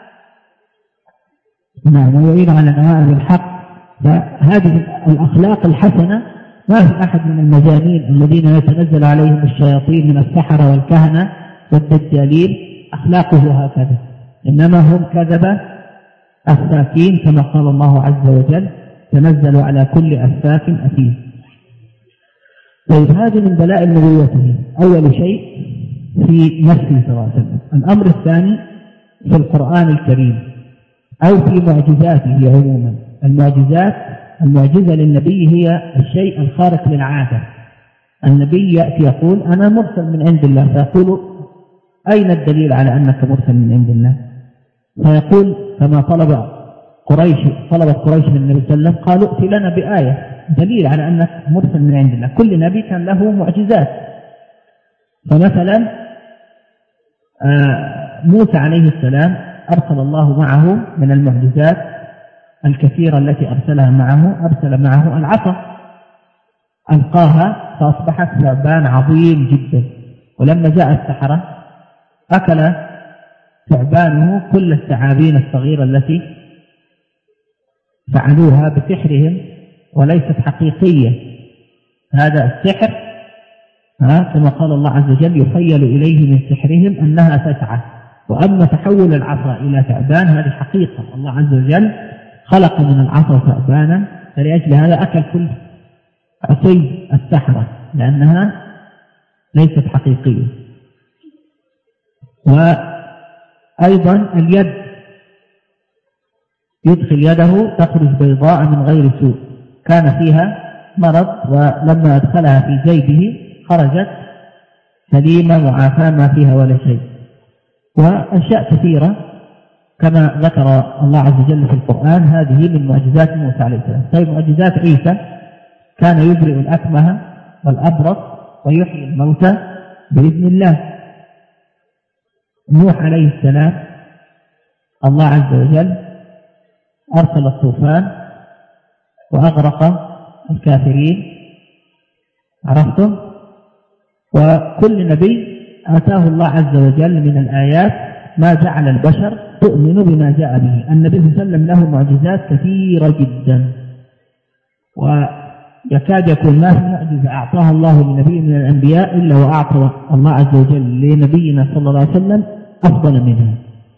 ويعين على نوائب الحق. فهذه الأخلاق الحسنة ما في أحد من المجانين الذين يتنزل عليهم الشياطين من السحرة والكهنة والدجالين أخلاقه هكذا، إنما هم كذبة أفاكين كما قال الله عز وجل تنزلوا على كل أفاك أثيم. طيب هذه من دلائل نبوته أول شيء في نفسه صلى الله عليه وسلم. الأمر الثاني في القرآن الكريم أو في معجزاته عموما. المعجزة للنبي هي الشيء الخارق للعادة. النبي يأتي يقول أنا مرسل من عند الله، فيقول أين الدليل على أنك مرسل من عند الله؟ فيقول كما طلبت قريش من النبي صلى الله عليه وسلم قالوا ائت لنا بآية دليل على أنك مرسل من عند الله. كل نبي كان له معجزات. فمثلا موسى عليه السلام أرسل الله معه من المعجزات الكثيرة التي أرسل معه العصا، ألقاها فأصبحت ثعبان عظيم جدا. ولما جاء السحرة أكل ثعبانه كل الثعابين الصغيرة التي فعلوها بسحرهم وليست حقيقية. هذا السحر كما قال الله عز وجل يخيل إليه من سحرهم أنها تسعى. وأما تحول العصا إلى ثعبان هذه حقيقة، الله عز وجل خلق من العصا ثعبانا، فلأجل هذا أكل كل عصي السحرة لأنها ليست حقيقية. وأيضا اليد يدخل يده تخرج بيضاء من غير سوء، كان فيها مرض ولما أدخلها في جيبه خرجت سليمة معافاة ما فيها ولا شيء. وأشياء كثيرة كما ذكر الله عز وجل في القرآن هذه من معجزات موسى عليه السلام. طيب معجزات عيسى كان يبرئ الأكمه والأبرص ويحيي الموتى بإذن الله. نوح عليه السلام الله عز وجل أرسل الطوفان وأغرق الكافرين، عرفتم؟ وكل نبي آتاه الله عز وجل من الآيات ما جعل البشر تؤمن بما جاء به. النبي صلى الله عليه وسلم له معجزات كثيرة جدا، ويكاد يكون ما في معجزة أعطاها الله لنبي من الأنبياء إلا وأعطى الله عز وجل لنبينا صلى الله عليه وسلم أفضل منها.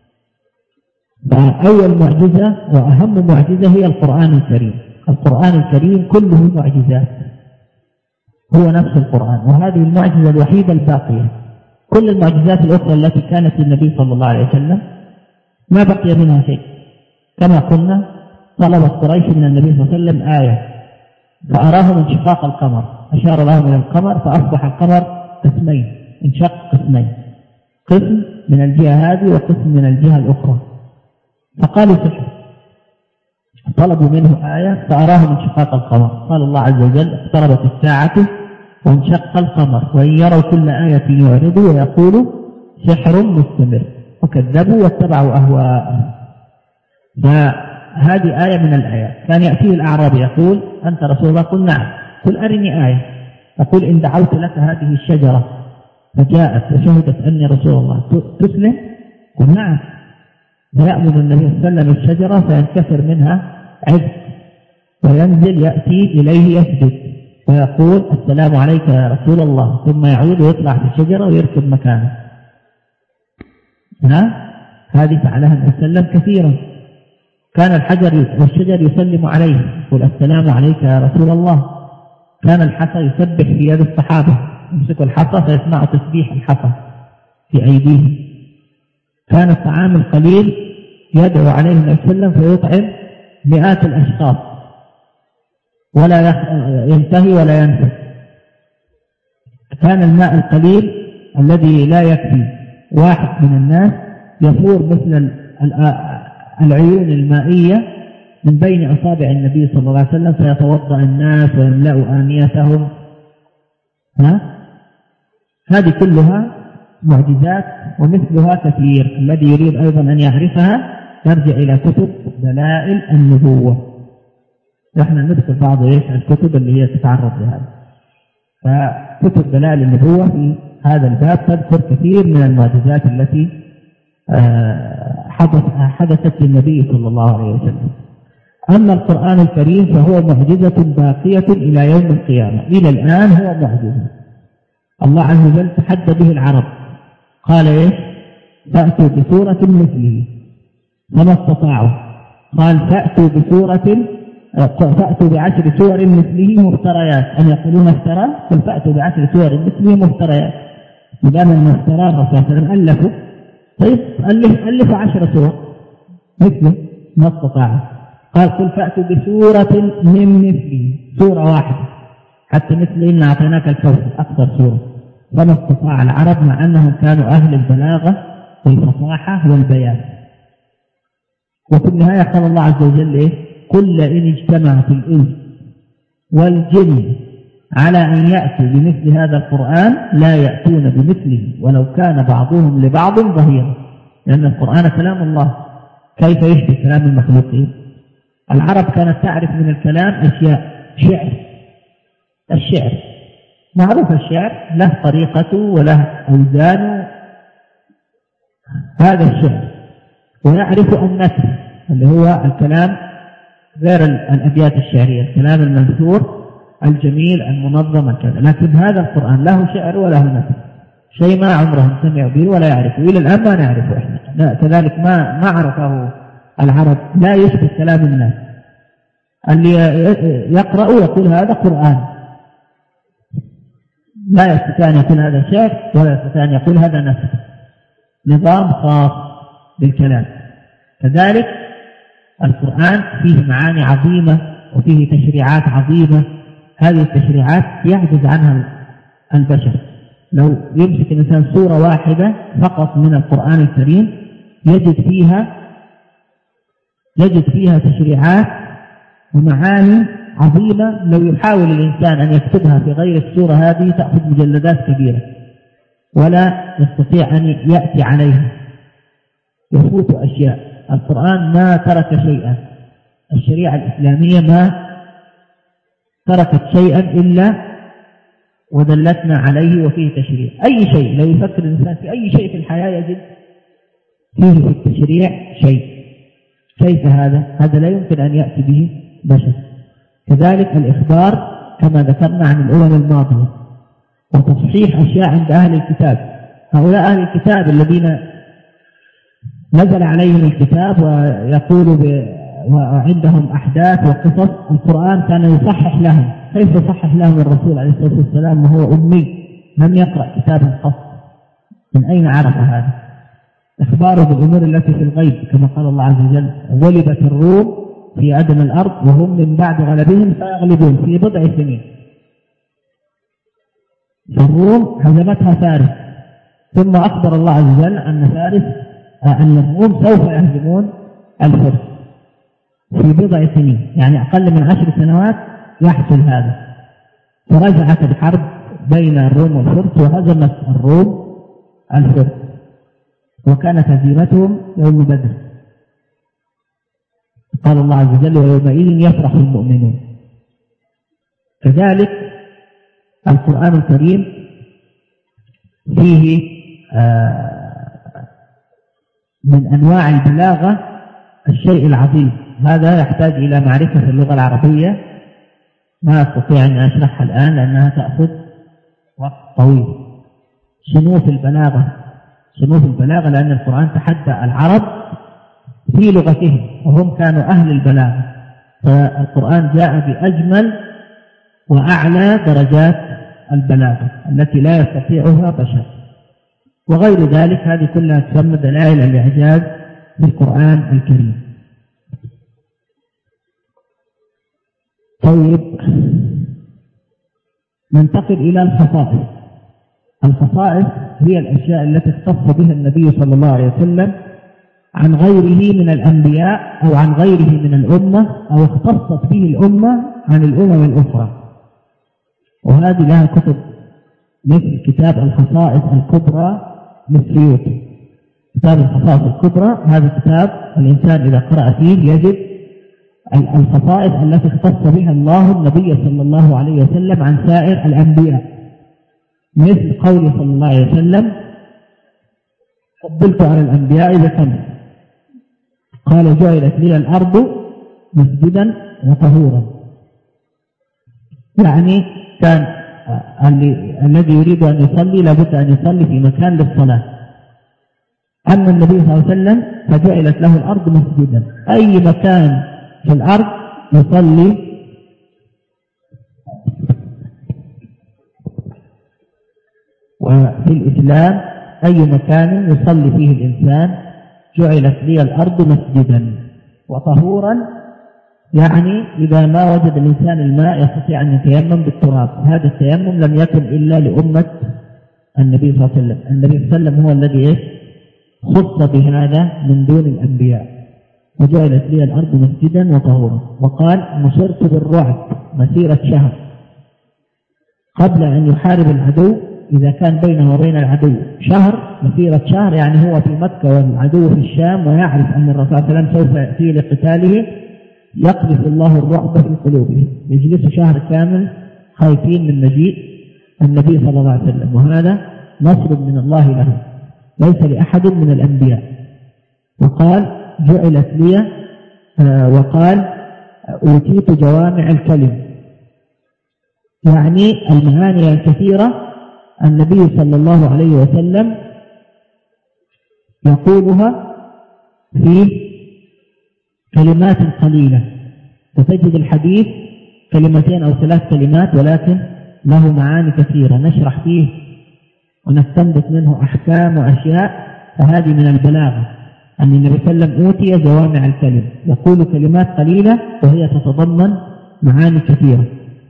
فأول معجزة وأهم معجزة هي القرآن الكريم. القرآن الكريم كله معجزات، هو نفس القرآن، وهذه المعجزة الوحيدة الباقية. كل المعجزات الأخرى التي كانت للنبي صلى الله عليه وسلم ما بقي منها شيء. كما قلنا طلبت قريش من النبي صلى الله عليه وسلم آية فأراهم انشقاق القمر، أشار لهم إلى القمر فأصبح القمر قسمين، انشق قسمين، قسم من الجهة هذه وقسم من الجهة الأخرى، فقالوا سحر. طلبوا منه آية فأراهم انشقاق القمر، قال الله عز وجل اقتربت الساعة وانشق القمر وإن يروا كل آية يعرضوا ويقولوا سحر مستمر وكذبوا واتبعوا أهواءهم. فهذه آية من الآيات. كان يأتيه الأعرابي يقول أنت رسول الله؟ قل نعم. قل أرني آية. يقول إن دعوت لك هذه الشجرة فجاءت وشهدت أني رسول الله تسلم؟ قل نعم. فيأمر النبي صلى الله عليه وسلم الشجرة فينكسر منها عبد وينزل يأتي إليه يسجد ويقول السلام عليك يا رسول الله، ثم يعود ويطلع في الشجرة ويركب مكانه. هذه فعلها النبي صلى الله عليه وسلم كثيرا. كان الحجر والشجر يسلم عليه يقول السلام عليك يا رسول الله. كان الحصى يسبح في يد الصحابة، يمسك الحصى فيسمع تسبيح الحصى في أيديهم. كان الطعام القليل يدعو عليه النبي صلى الله عليه وسلم فيطعم مئات الأشخاص ولا ينتهي ولا ينفذ. كان الماء القليل الذي لا يكفي واحد من الناس يفور مثل العيون المائية من بين أصابع النبي صلى الله عليه وسلم فيتوضأ الناس ويملأوا آنيتهم. هذه كلها معجزات ومثلها كثير. الذي يريد أيضا أن يعرفها يرجع إلى كتب دلائل النبوة. نحن نذكر بعض الكتب اللي هي تتعرض لهذا. فكتب دلائل النبوة في هذا الباب تذكر كثير من المعجزات التي حدثت للنبي صلى الله عليه وسلم. أما القرآن الكريم فهو معجزة باقية إلى يوم القيامة، إلى الآن هو معجزة. الله عز وجل تحدى به العرب، قال إيش؟ فأتوا بسورة مثله فما استطاعوا. قال فأتوا بعشر سور مثله مفتريات. أن يقولون افترى؟ قل فأتوا بعشر سور مثله مفتريات. مدام أن افترى الرسول صلى الله عليه وسلم ألفوا، طيب ألف 10 سور مثله ما استطاعوا. قال قل فأتوا بسورة من مثله، سورة واحدة، حتى مثل إن أعطيناك الكوثر أكثر سورة. فما استطاع العرب مع أنهم كانوا أهل البلاغة والفصاحة والبيان. وفي النهاية قال الله عز وجل إيه؟ قل إن اجتمعت الإنس والجن على أن يأتوا بمثل هذا القرآن لا يأتون بمثله ولو كان بعضهم لبعض ظهيرا، لأن القرآن كلام الله، كيف يشبه كلام المخلوقين؟ العرب كانت تعرف من الكلام أشياء. الشعر معروف، الشعر له طريقته وله أوزان، هذا الشعر. ويعرف النثر اللي هو الكلام غير الأبيات الشعرية، الكلام المنثور الجميل المنظم الكذا. لكن هذا القرآن له شعر وله نثر، شيء ما عمرهم سمعوا به ولا يعرفوا، إلى الآن ما نعرفه إحنا، كذلك ما عرفه العرب، لا يشبه كلام الناس. اللي يقرأ يقول هذا قرآن، لا يستطيع أن يقول هذا شعر ولا يستطيع أن يقول هذا نثر، نظام خاص بالكلام. كذلك القرآن فيه معاني عظيمة وفيه تشريعات عظيمة، هذه التشريعات يعجز عنها البشر. لو يمسك الإنسان سورة واحدة فقط من القرآن الكريم يجد فيها تشريعات ومعاني عظيمة، لو يحاول الإنسان أن يكتبها في غير السورة هذه تأخذ مجلدات كبيرة ولا يستطيع أن يأتي عليها، يفوت أشياء. القرآن ما ترك شيئا، الشريعة الإسلامية ما تركت شيئا إلا ودلتنا عليه وفيه تشريع. أي شيء لو يفكر الإنسان في أي شيء في الحياة يجد فيه في التشريع شيء. كيف هذا؟ هذا لا يمكن أن يأتي به بشر. كذلك الإخبار كما ذكرنا عن الأمم الماضية، وتصحيح أشياء عند أهل الكتاب. هؤلاء أهل الكتاب الذين نزل عليهم الكتاب وعندهم أحداث وقصص، القرآن كان يصحح لهم. كيف يصحح لهم الرسول عليه الصلاة والسلام وهو أمي لم يقرأ كتابا قط؟ من أين عرف هذا؟ إخباره بالأمور التي في الغيب، كما قال الله عز وجل: غلبت الروم في أدنى الأرض وهم من بعد غلبهم سيغلبون في بضع سنين. الروم هزمتها فارس، ثم أخبر الله عز وجل أن الروم سوف يهزمون الفرس في بضع سنين، يعني أقل من 10 سنوات يحصل هذا. فرجعت الحرب بين الروم والفرس وهزمت الروم الفرس، وكانت هزيمتهم يوم بدر. قال الله عز وجل: ويومئذ يفرح المؤمنون. كذلك القرآن الكريم فيه من أنواع البلاغة الشيء العظيم، هذا يحتاج إلى معرفة اللغة العربية، ما أستطيع أن أشرحها الآن لأنها تأخذ وقت طويل. شنو في البلاغة؟ لأن القرآن تحدى العرب في لغتهم وهم كانوا أهل البلاغة، فالقرآن جاء بأجمل وأعلى درجات البلاغة التي لا يستطيعها بشر. وغير ذلك هذه كلها تسمى دلائل الإعجاز في القرآن الكريم. طيب، ننتقل إلى الخصائص. الخصائص هي الأشياء التي اختص بها النبي صلى الله عليه وسلم عن غيره من الأنبياء أو عن غيره من الأمة، أو اختصت به الأمة عن الأمم الأخرى. وهذه لها كتب مثل كتاب الخصائص الكبرى للسيوطي. كتاب الخصائص الكبرى هذا كتاب الإنسان إذا قرأ فيه يجد الخصائص التي اختص بها الله النبي صلى الله عليه وسلم عن سائر الأنبياء، مثل قوله صلى الله عليه وسلم: فضلت على الأنبياء بكم، قال: جعلت لي الأرض مسجدا وطهورا. يعني كان الذي يريد أن يصلي لابد أن يصلي في مكان للصلاة. أما النبي صلى الله عليه وسلم فجعلت له الأرض مسجدا، أي مكان في الأرض يصلي وفي الإسلام أي مكان يصلي فيه الإنسان جعلت لي الأرض مسجدا وطهورا، يعني إذا ما وجد الإنسان الماء يستطيع أن يتيمم بالتراب. هذا التيمم لم يكن إلا لأمة النبي صلى الله عليه وسلم. النبي صلى الله عليه وسلم هو الذي خص بهذا من دون الأنبياء. وجعلت لي الأرض مسجدا وطهورا. وقال: نصرت بالرعب مسيرة شهر. قبل أن يحارب العدو، إذا كان بينه وبين العدو شهر، مسيرة شهر، يعني هو في مكة والعدو في الشام، ويعرف أن الرسول صلى الله عليه وسلم سوف يأتي لقتاله، يقذف الله الرعب في قلوبهم، يجلسوا شهر كامل خايفين من مجيء النبي صلى الله عليه وسلم. وهذا نصر من الله له، ليس لأحد من الأنبياء. وقال جعلت لي وقال أوتيت جوامع الكلم، يعني المعاني الكثيرة النبي صلى الله عليه وسلم يقولها في كلمات قليلة، فتجد الحديث كلمتين أو 3 كلمات ولكن له معاني كثيرة نشرح فيه ونستنبط منه أحكام وأشياء. فهذه من البلاغة أن النبي صلى الله عليه وسلم أوتي جوامع الكلم، يقول كلمات قليلة وهي تتضمن معاني كثيرة.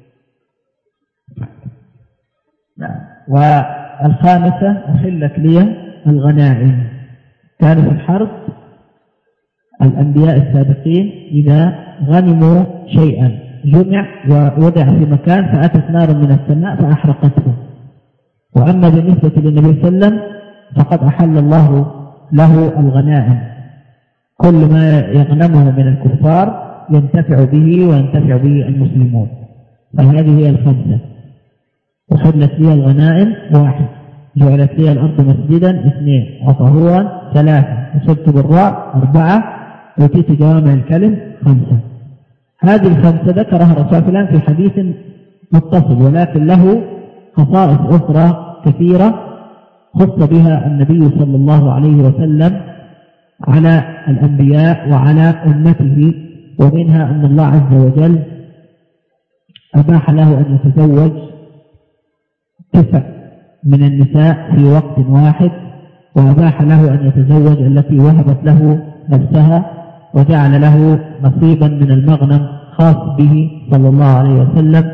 والخامسة أحلت لي الغنائم. كان في الحرب الأنبياء السابقين إذا غنموا شيئا جمع ووضع في مكان فأتت نار من السماء فأحرقته. وأما بالنسبة للنبي صلى الله عليه وسلم فقد أحل الله له الغنائم، كل ما يغنمه من الكفار ينتفع به وينتفع به المسلمون. فهذه هي الخمسة. أحلت لي الغنائم 1، جعلت لي الأرض مسجدا 2، وطهورا 3، وصبت بالراء 4، أوتيت جوامع الكلم 5. هذه الخمسة ذكرها الرسول صلى الله عليه وسلم في حديث متصل، ولكن له خصائص أخرى كثيرة خص بها النبي صلى الله عليه وسلم على الأنبياء وعلى أمته. ومنها أن الله عز وجل أباح له أن يتزوج 9 من النساء في وقت واحد، وأباح له أن يتزوج التي وهبت له نفسها، وجعل له نصيبا من المغنم خاص به صلى الله عليه وسلم.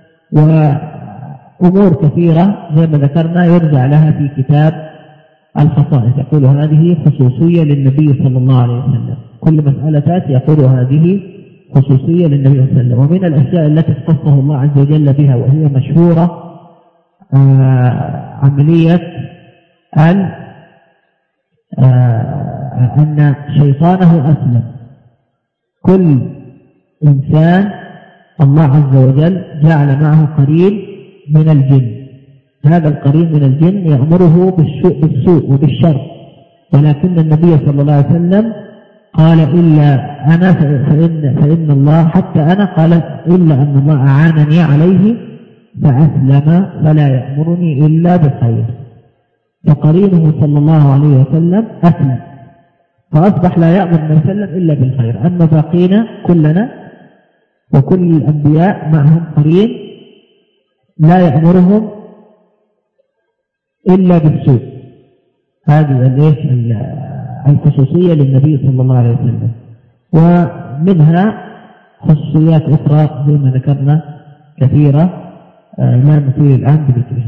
وأمور كثيرة زي ما ذكرنا يرجع لها في كتاب الخصائص، يقول هذه خصوصية للنبي صلى الله عليه وسلم. كل مسألة تأتي يقول هذه خصوصية للنبي صلى الله عليه وسلم. ومن الأشياء التي اختصه الله عز وجل بها وهي مشهورة عملية أن شيطانه أسلم. كل إنسان الله عز وجل جعل معه قرين من الجن، هذا القرين من الجن يأمره بالسوء وبالشر، ولكن النبي صلى الله عليه وسلم قال إلا أنا فإن الله، حتى أنا قال إلا أن الله أعانني عليه فأسلم فلا يأمرني إلا بالخير. فقرينه صلى الله عليه وسلم أسلم، فأصبح لا يأمر النبي صلى الله عليه وسلم إلا بالخير. أما باقينا كلنا وكل الأنبياء معهم قرين لا يأمرهم إلا بالسوء. هذه الخصوصية للنبي صلى الله عليه وسلم. ومنها خصوصيات أخرى زي ما ذكرنا كثيرة لا نطيل الآن بذكرها.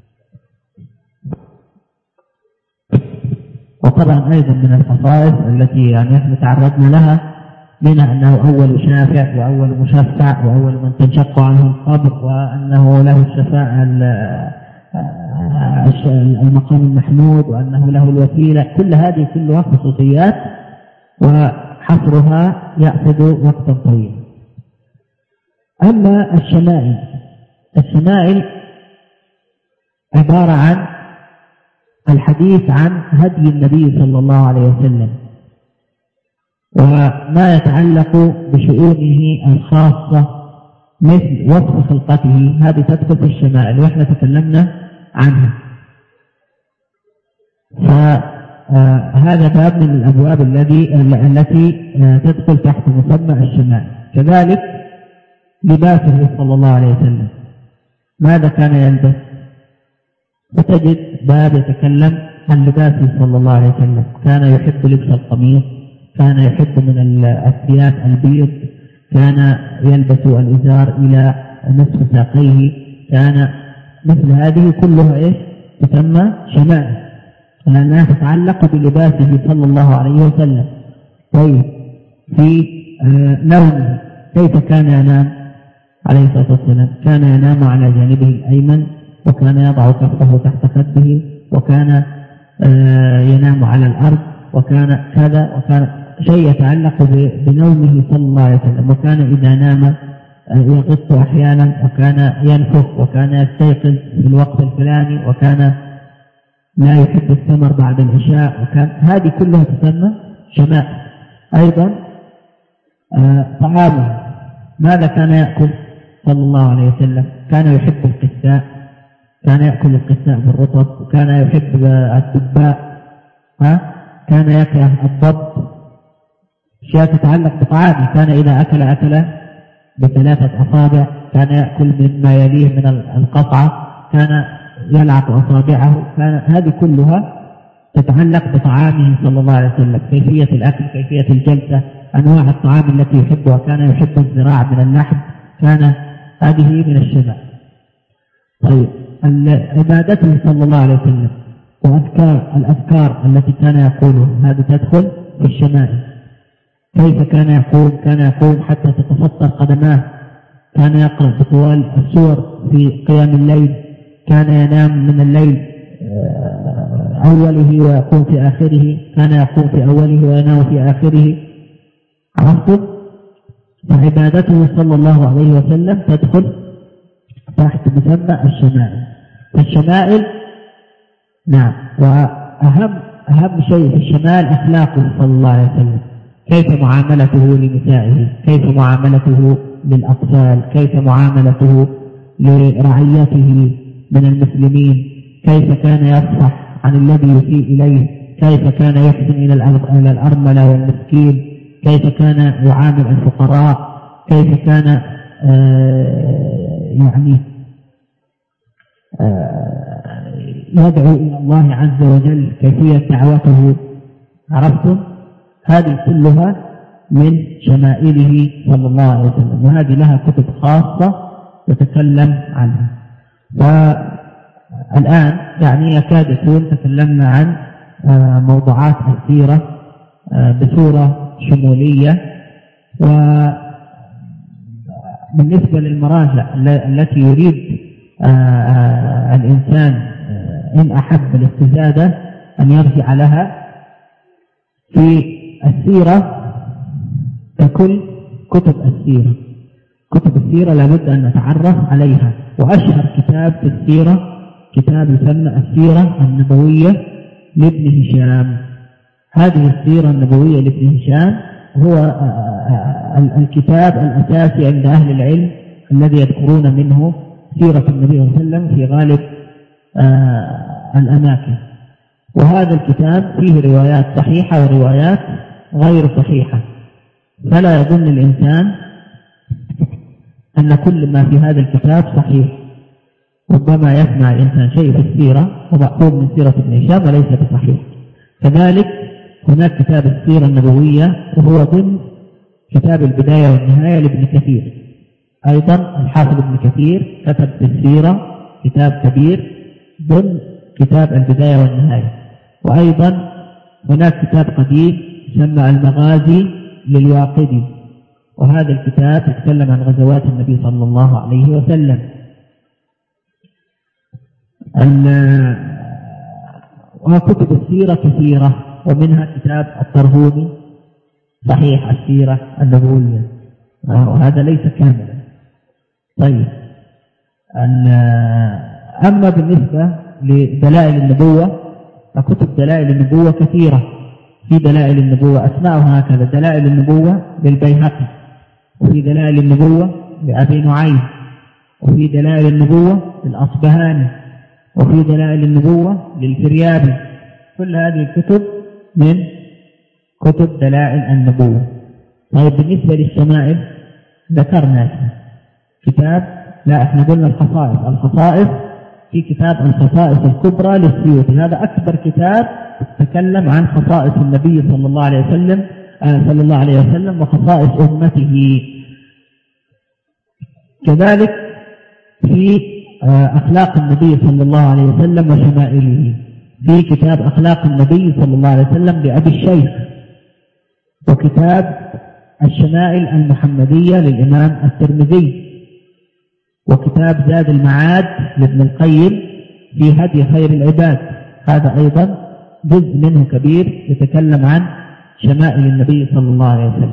وطبعا أيضا من الخصائص التي نحن تعرضنا لها منها أنه أول شافع وأول مشفع وأول من تنشق عنه القبر، وأنه له الشفاعة المقام المحمود، وأنه له الوسيلة. كل هذه كلها خصوصيات وحصرها يأخذ وقتا طويلا. أما الشمائل عبارة عن الحديث عن هدي النبي صلى الله عليه وسلم وما يتعلق بشؤونه الخاصة مثل وصف خلقته، هذه تدخل في الشمائل وإحنا تكلمنا عنها. فهذا باب من الأبواب التي تدخل تحت مسمى الشمائل. كذلك لباسه صلى الله عليه وسلم، ماذا كان يلبس؟ فتجد باب يتكلم عن لباسه صلى الله عليه وسلم. كان يحب لبس القميص، كان يحب من الثياب البيض، كان يلبس الإزار إلى نصف ساقيه، كان مثل هذه كلها تسمى شمائل لأنها تتعلق بلباسه صلى الله عليه وسلم. طيب في نومه كيف كان ينام عليه الصلاة والسلام كان ينام على جانبه الأيمن، وكان يضع كفه تحت خده، وكان ينام على الأرض، وكان كذا، وكان شيء يتعلق بنومه صلى الله عليه وسلم. وكان إذا نام يغط أحيانا، وكان ينفخ، وكان يستيقظ في الوقت الفلاني، وكان لا يحب الثمر بعد العشاء، وكان هذه كلها تسمى شمائل. أيضا طعامه، ماذا كان يأكل صلى الله عليه وسلم؟ كان يحب القساء، كان يأكل القساء بالرطب، وكان يحب الدباء، كان يكره الضب، أشياء تتعلق بطعامه. كان إذا أكل ب3 أصابع، كان يأكل مما يليه من القطعة، كان يلعق أصابعه، كان هذه كلها تتعلق بطعامه صلى الله عليه وسلم، كيفية الأكل، كيفية الجلسة، أنواع الطعام التي يحبها. كان يحب الزراع من اللحم، كان هذه من الشمال. طيب، عبادته صلى الله عليه وسلم الأذكار التي كان يقولها هذه تدخل في الشمائل. كيف كان يقوم؟ كان يقوم حتى تتفطر قدماه، كان يقرأ بطوال السور في قيام الليل، كان ينام من الليل أوله ويقوم في آخره، كان يقوم في أوله وينام في آخره. عرفتم؟ فعبادته صلى الله عليه وسلم تدخل تحت مسمى الشمائل. فالشمائل نعم. وأهم شيء في الشمال أخلاقه صلى الله عليه وسلم، كيف معاملته لنسائه، كيف معاملته للأطفال، كيف معاملته لرعيته من المسلمين، كيف كان يصفح عن الذي يسيء إليه، كيف كان يحسن إلى الأرملة والمسكين، كيف كان يعامل الفقراء، كيف كان يدعو إلى الله عز وجل، كيفية دعوته. عرفتم؟ هذه كلها من شمائله صلى الله عليه وسلم، وهذه لها كتب خاصة تتكلم عنها. والآن يكاد يكون تكلمنا عن موضوعات السيرة بصورة شمولية. وبالنسبة للمراجع التي يريد الإنسان إن أحب الاستزادة أن يرجع لها في السيرة ككل كتب السيرة. كتب السيرة لابد أن نتعرف عليها، وأشهر كتاب في السيرة كتاب يسمى السيرة النبوية لابن هشام. هذه السيرة النبوية لابن هشام هو الكتاب الأساسي عند أهل العلم الذي يذكرون منه سيرة النبي صلى الله عليه وسلم في غالب الأماكن. وهذا الكتاب فيه روايات صحيحة وروايات غير صحيحة، فلا يظن الإنسان أن كل ما في هذا الكتاب صحيح. ربما يسمع الإنسان شيء في السيرة ومأخوذ من سيرة ابن هشام وليس بصحيح. كذلك هناك كتاب السيرة النبوية، وهو ضمن كتاب البداية والنهاية لابن كثير. أيضا الحافظ ابن كثير كتب في السيرة كتاب كبير ضمن كتاب البداية والنهاية. وأيضا هناك كتاب قديم يسمى المغازي للواقدي، وهذا الكتاب يتكلم عن غزوات النبي صلى الله عليه وسلم. وكتب السيرة كثيرة، ومنها كتاب الترهوني صحيح السيرة النبوية، وهذا ليس كاملا. طيب، أما بالنسبة لدلائل النبوة فكتب دلائل النبوة كثيرة. في دلائل النبوة أسماءها هكذا: دلائل النبوة للبيهقي، وفي دلائل النبوة لأبي نعيم، وفي دلائل النبوة للأصبهاني، وفي دلائل النبوة للفريابي. كل هذه الكتب من كتب دلائل النبوة. طيب، بالنسبة للشمائل ذكرنا كتاب، لا احنا قلنا الخصائص في كتاب الخصائص الكبرى للسيوطي، هذا أكبر كتاب تكلم عن خصائص النبي صلى الله عليه وسلم وخصائص أمته. كذلك في أخلاق النبي صلى الله عليه وسلم وشمائله، في كتاب أخلاق النبي صلى الله عليه وسلم لأبي الشيخ، وكتاب الشمائل المحمدية للإمام الترمذي، وكتاب زاد المعاد لابن القيم في هدي خير العباد، هذا أيضا جزء منه كبير يتكلم عن شمائل النبي صلى الله عليه وسلم.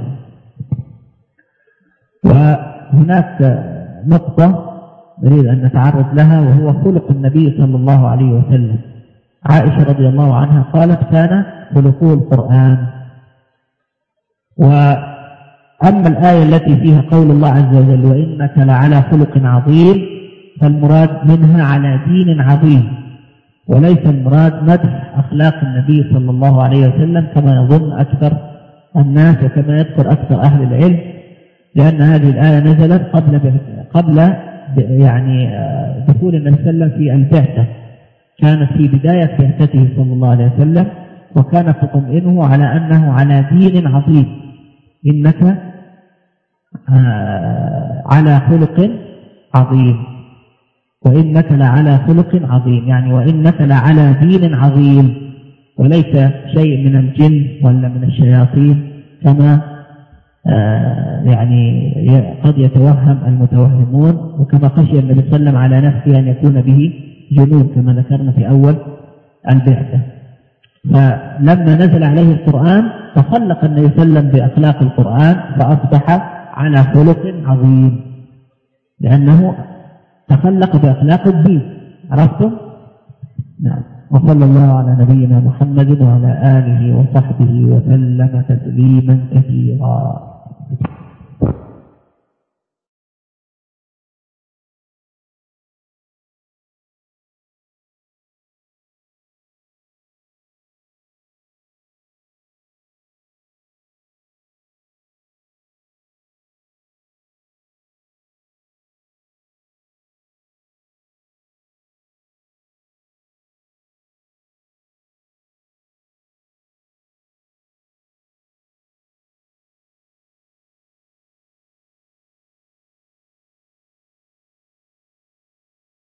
وهناك نقطة نريد أن نتعرض لها، وهو خلق النبي صلى الله عليه وسلم. عائشة رضي الله عنها قالت: كان خلقه القرآن. وأما الآية التي فيها قول الله عز وجل: وإنك لعلى خلق عظيم، فالمراد منها على دين عظيم، وليس المراد مدح أخلاق النبي صلى الله عليه وسلم كما يظن أكثر الناس وكما يذكر أكثر أهل العلم، لأن هذه الآية نزلت قبل يعني دخول النبي صلى الله عليه وسلم في البعثة، كانت في بداية بعثته صلى الله عليه وسلم، وكانت تطمئنه على أنه على دين عظيم. إنك على خلق عظيم، وإنك لعلى خلق عظيم، يعني وإنك لعلى دين عظيم، وليس شيء من الجن ولا من الشياطين كما يعني قد يتوهم المتوهمون، وكما خشي النبي صلى الله عليه وسلم على نفسه أن يكون به جنون كما ذكرنا في أول البعثة. فلما نزل عليه القرآن تخلق النبي صلى الله عليه وسلم بأخلاق القرآن، فأصبح على خلق عظيم، لأنه تخلق بأخلاق الدين. عرفتم؟ نعم. وصلى الله على نبينا محمد وعلى آله وصحبه وسلم تسليما كثيرا.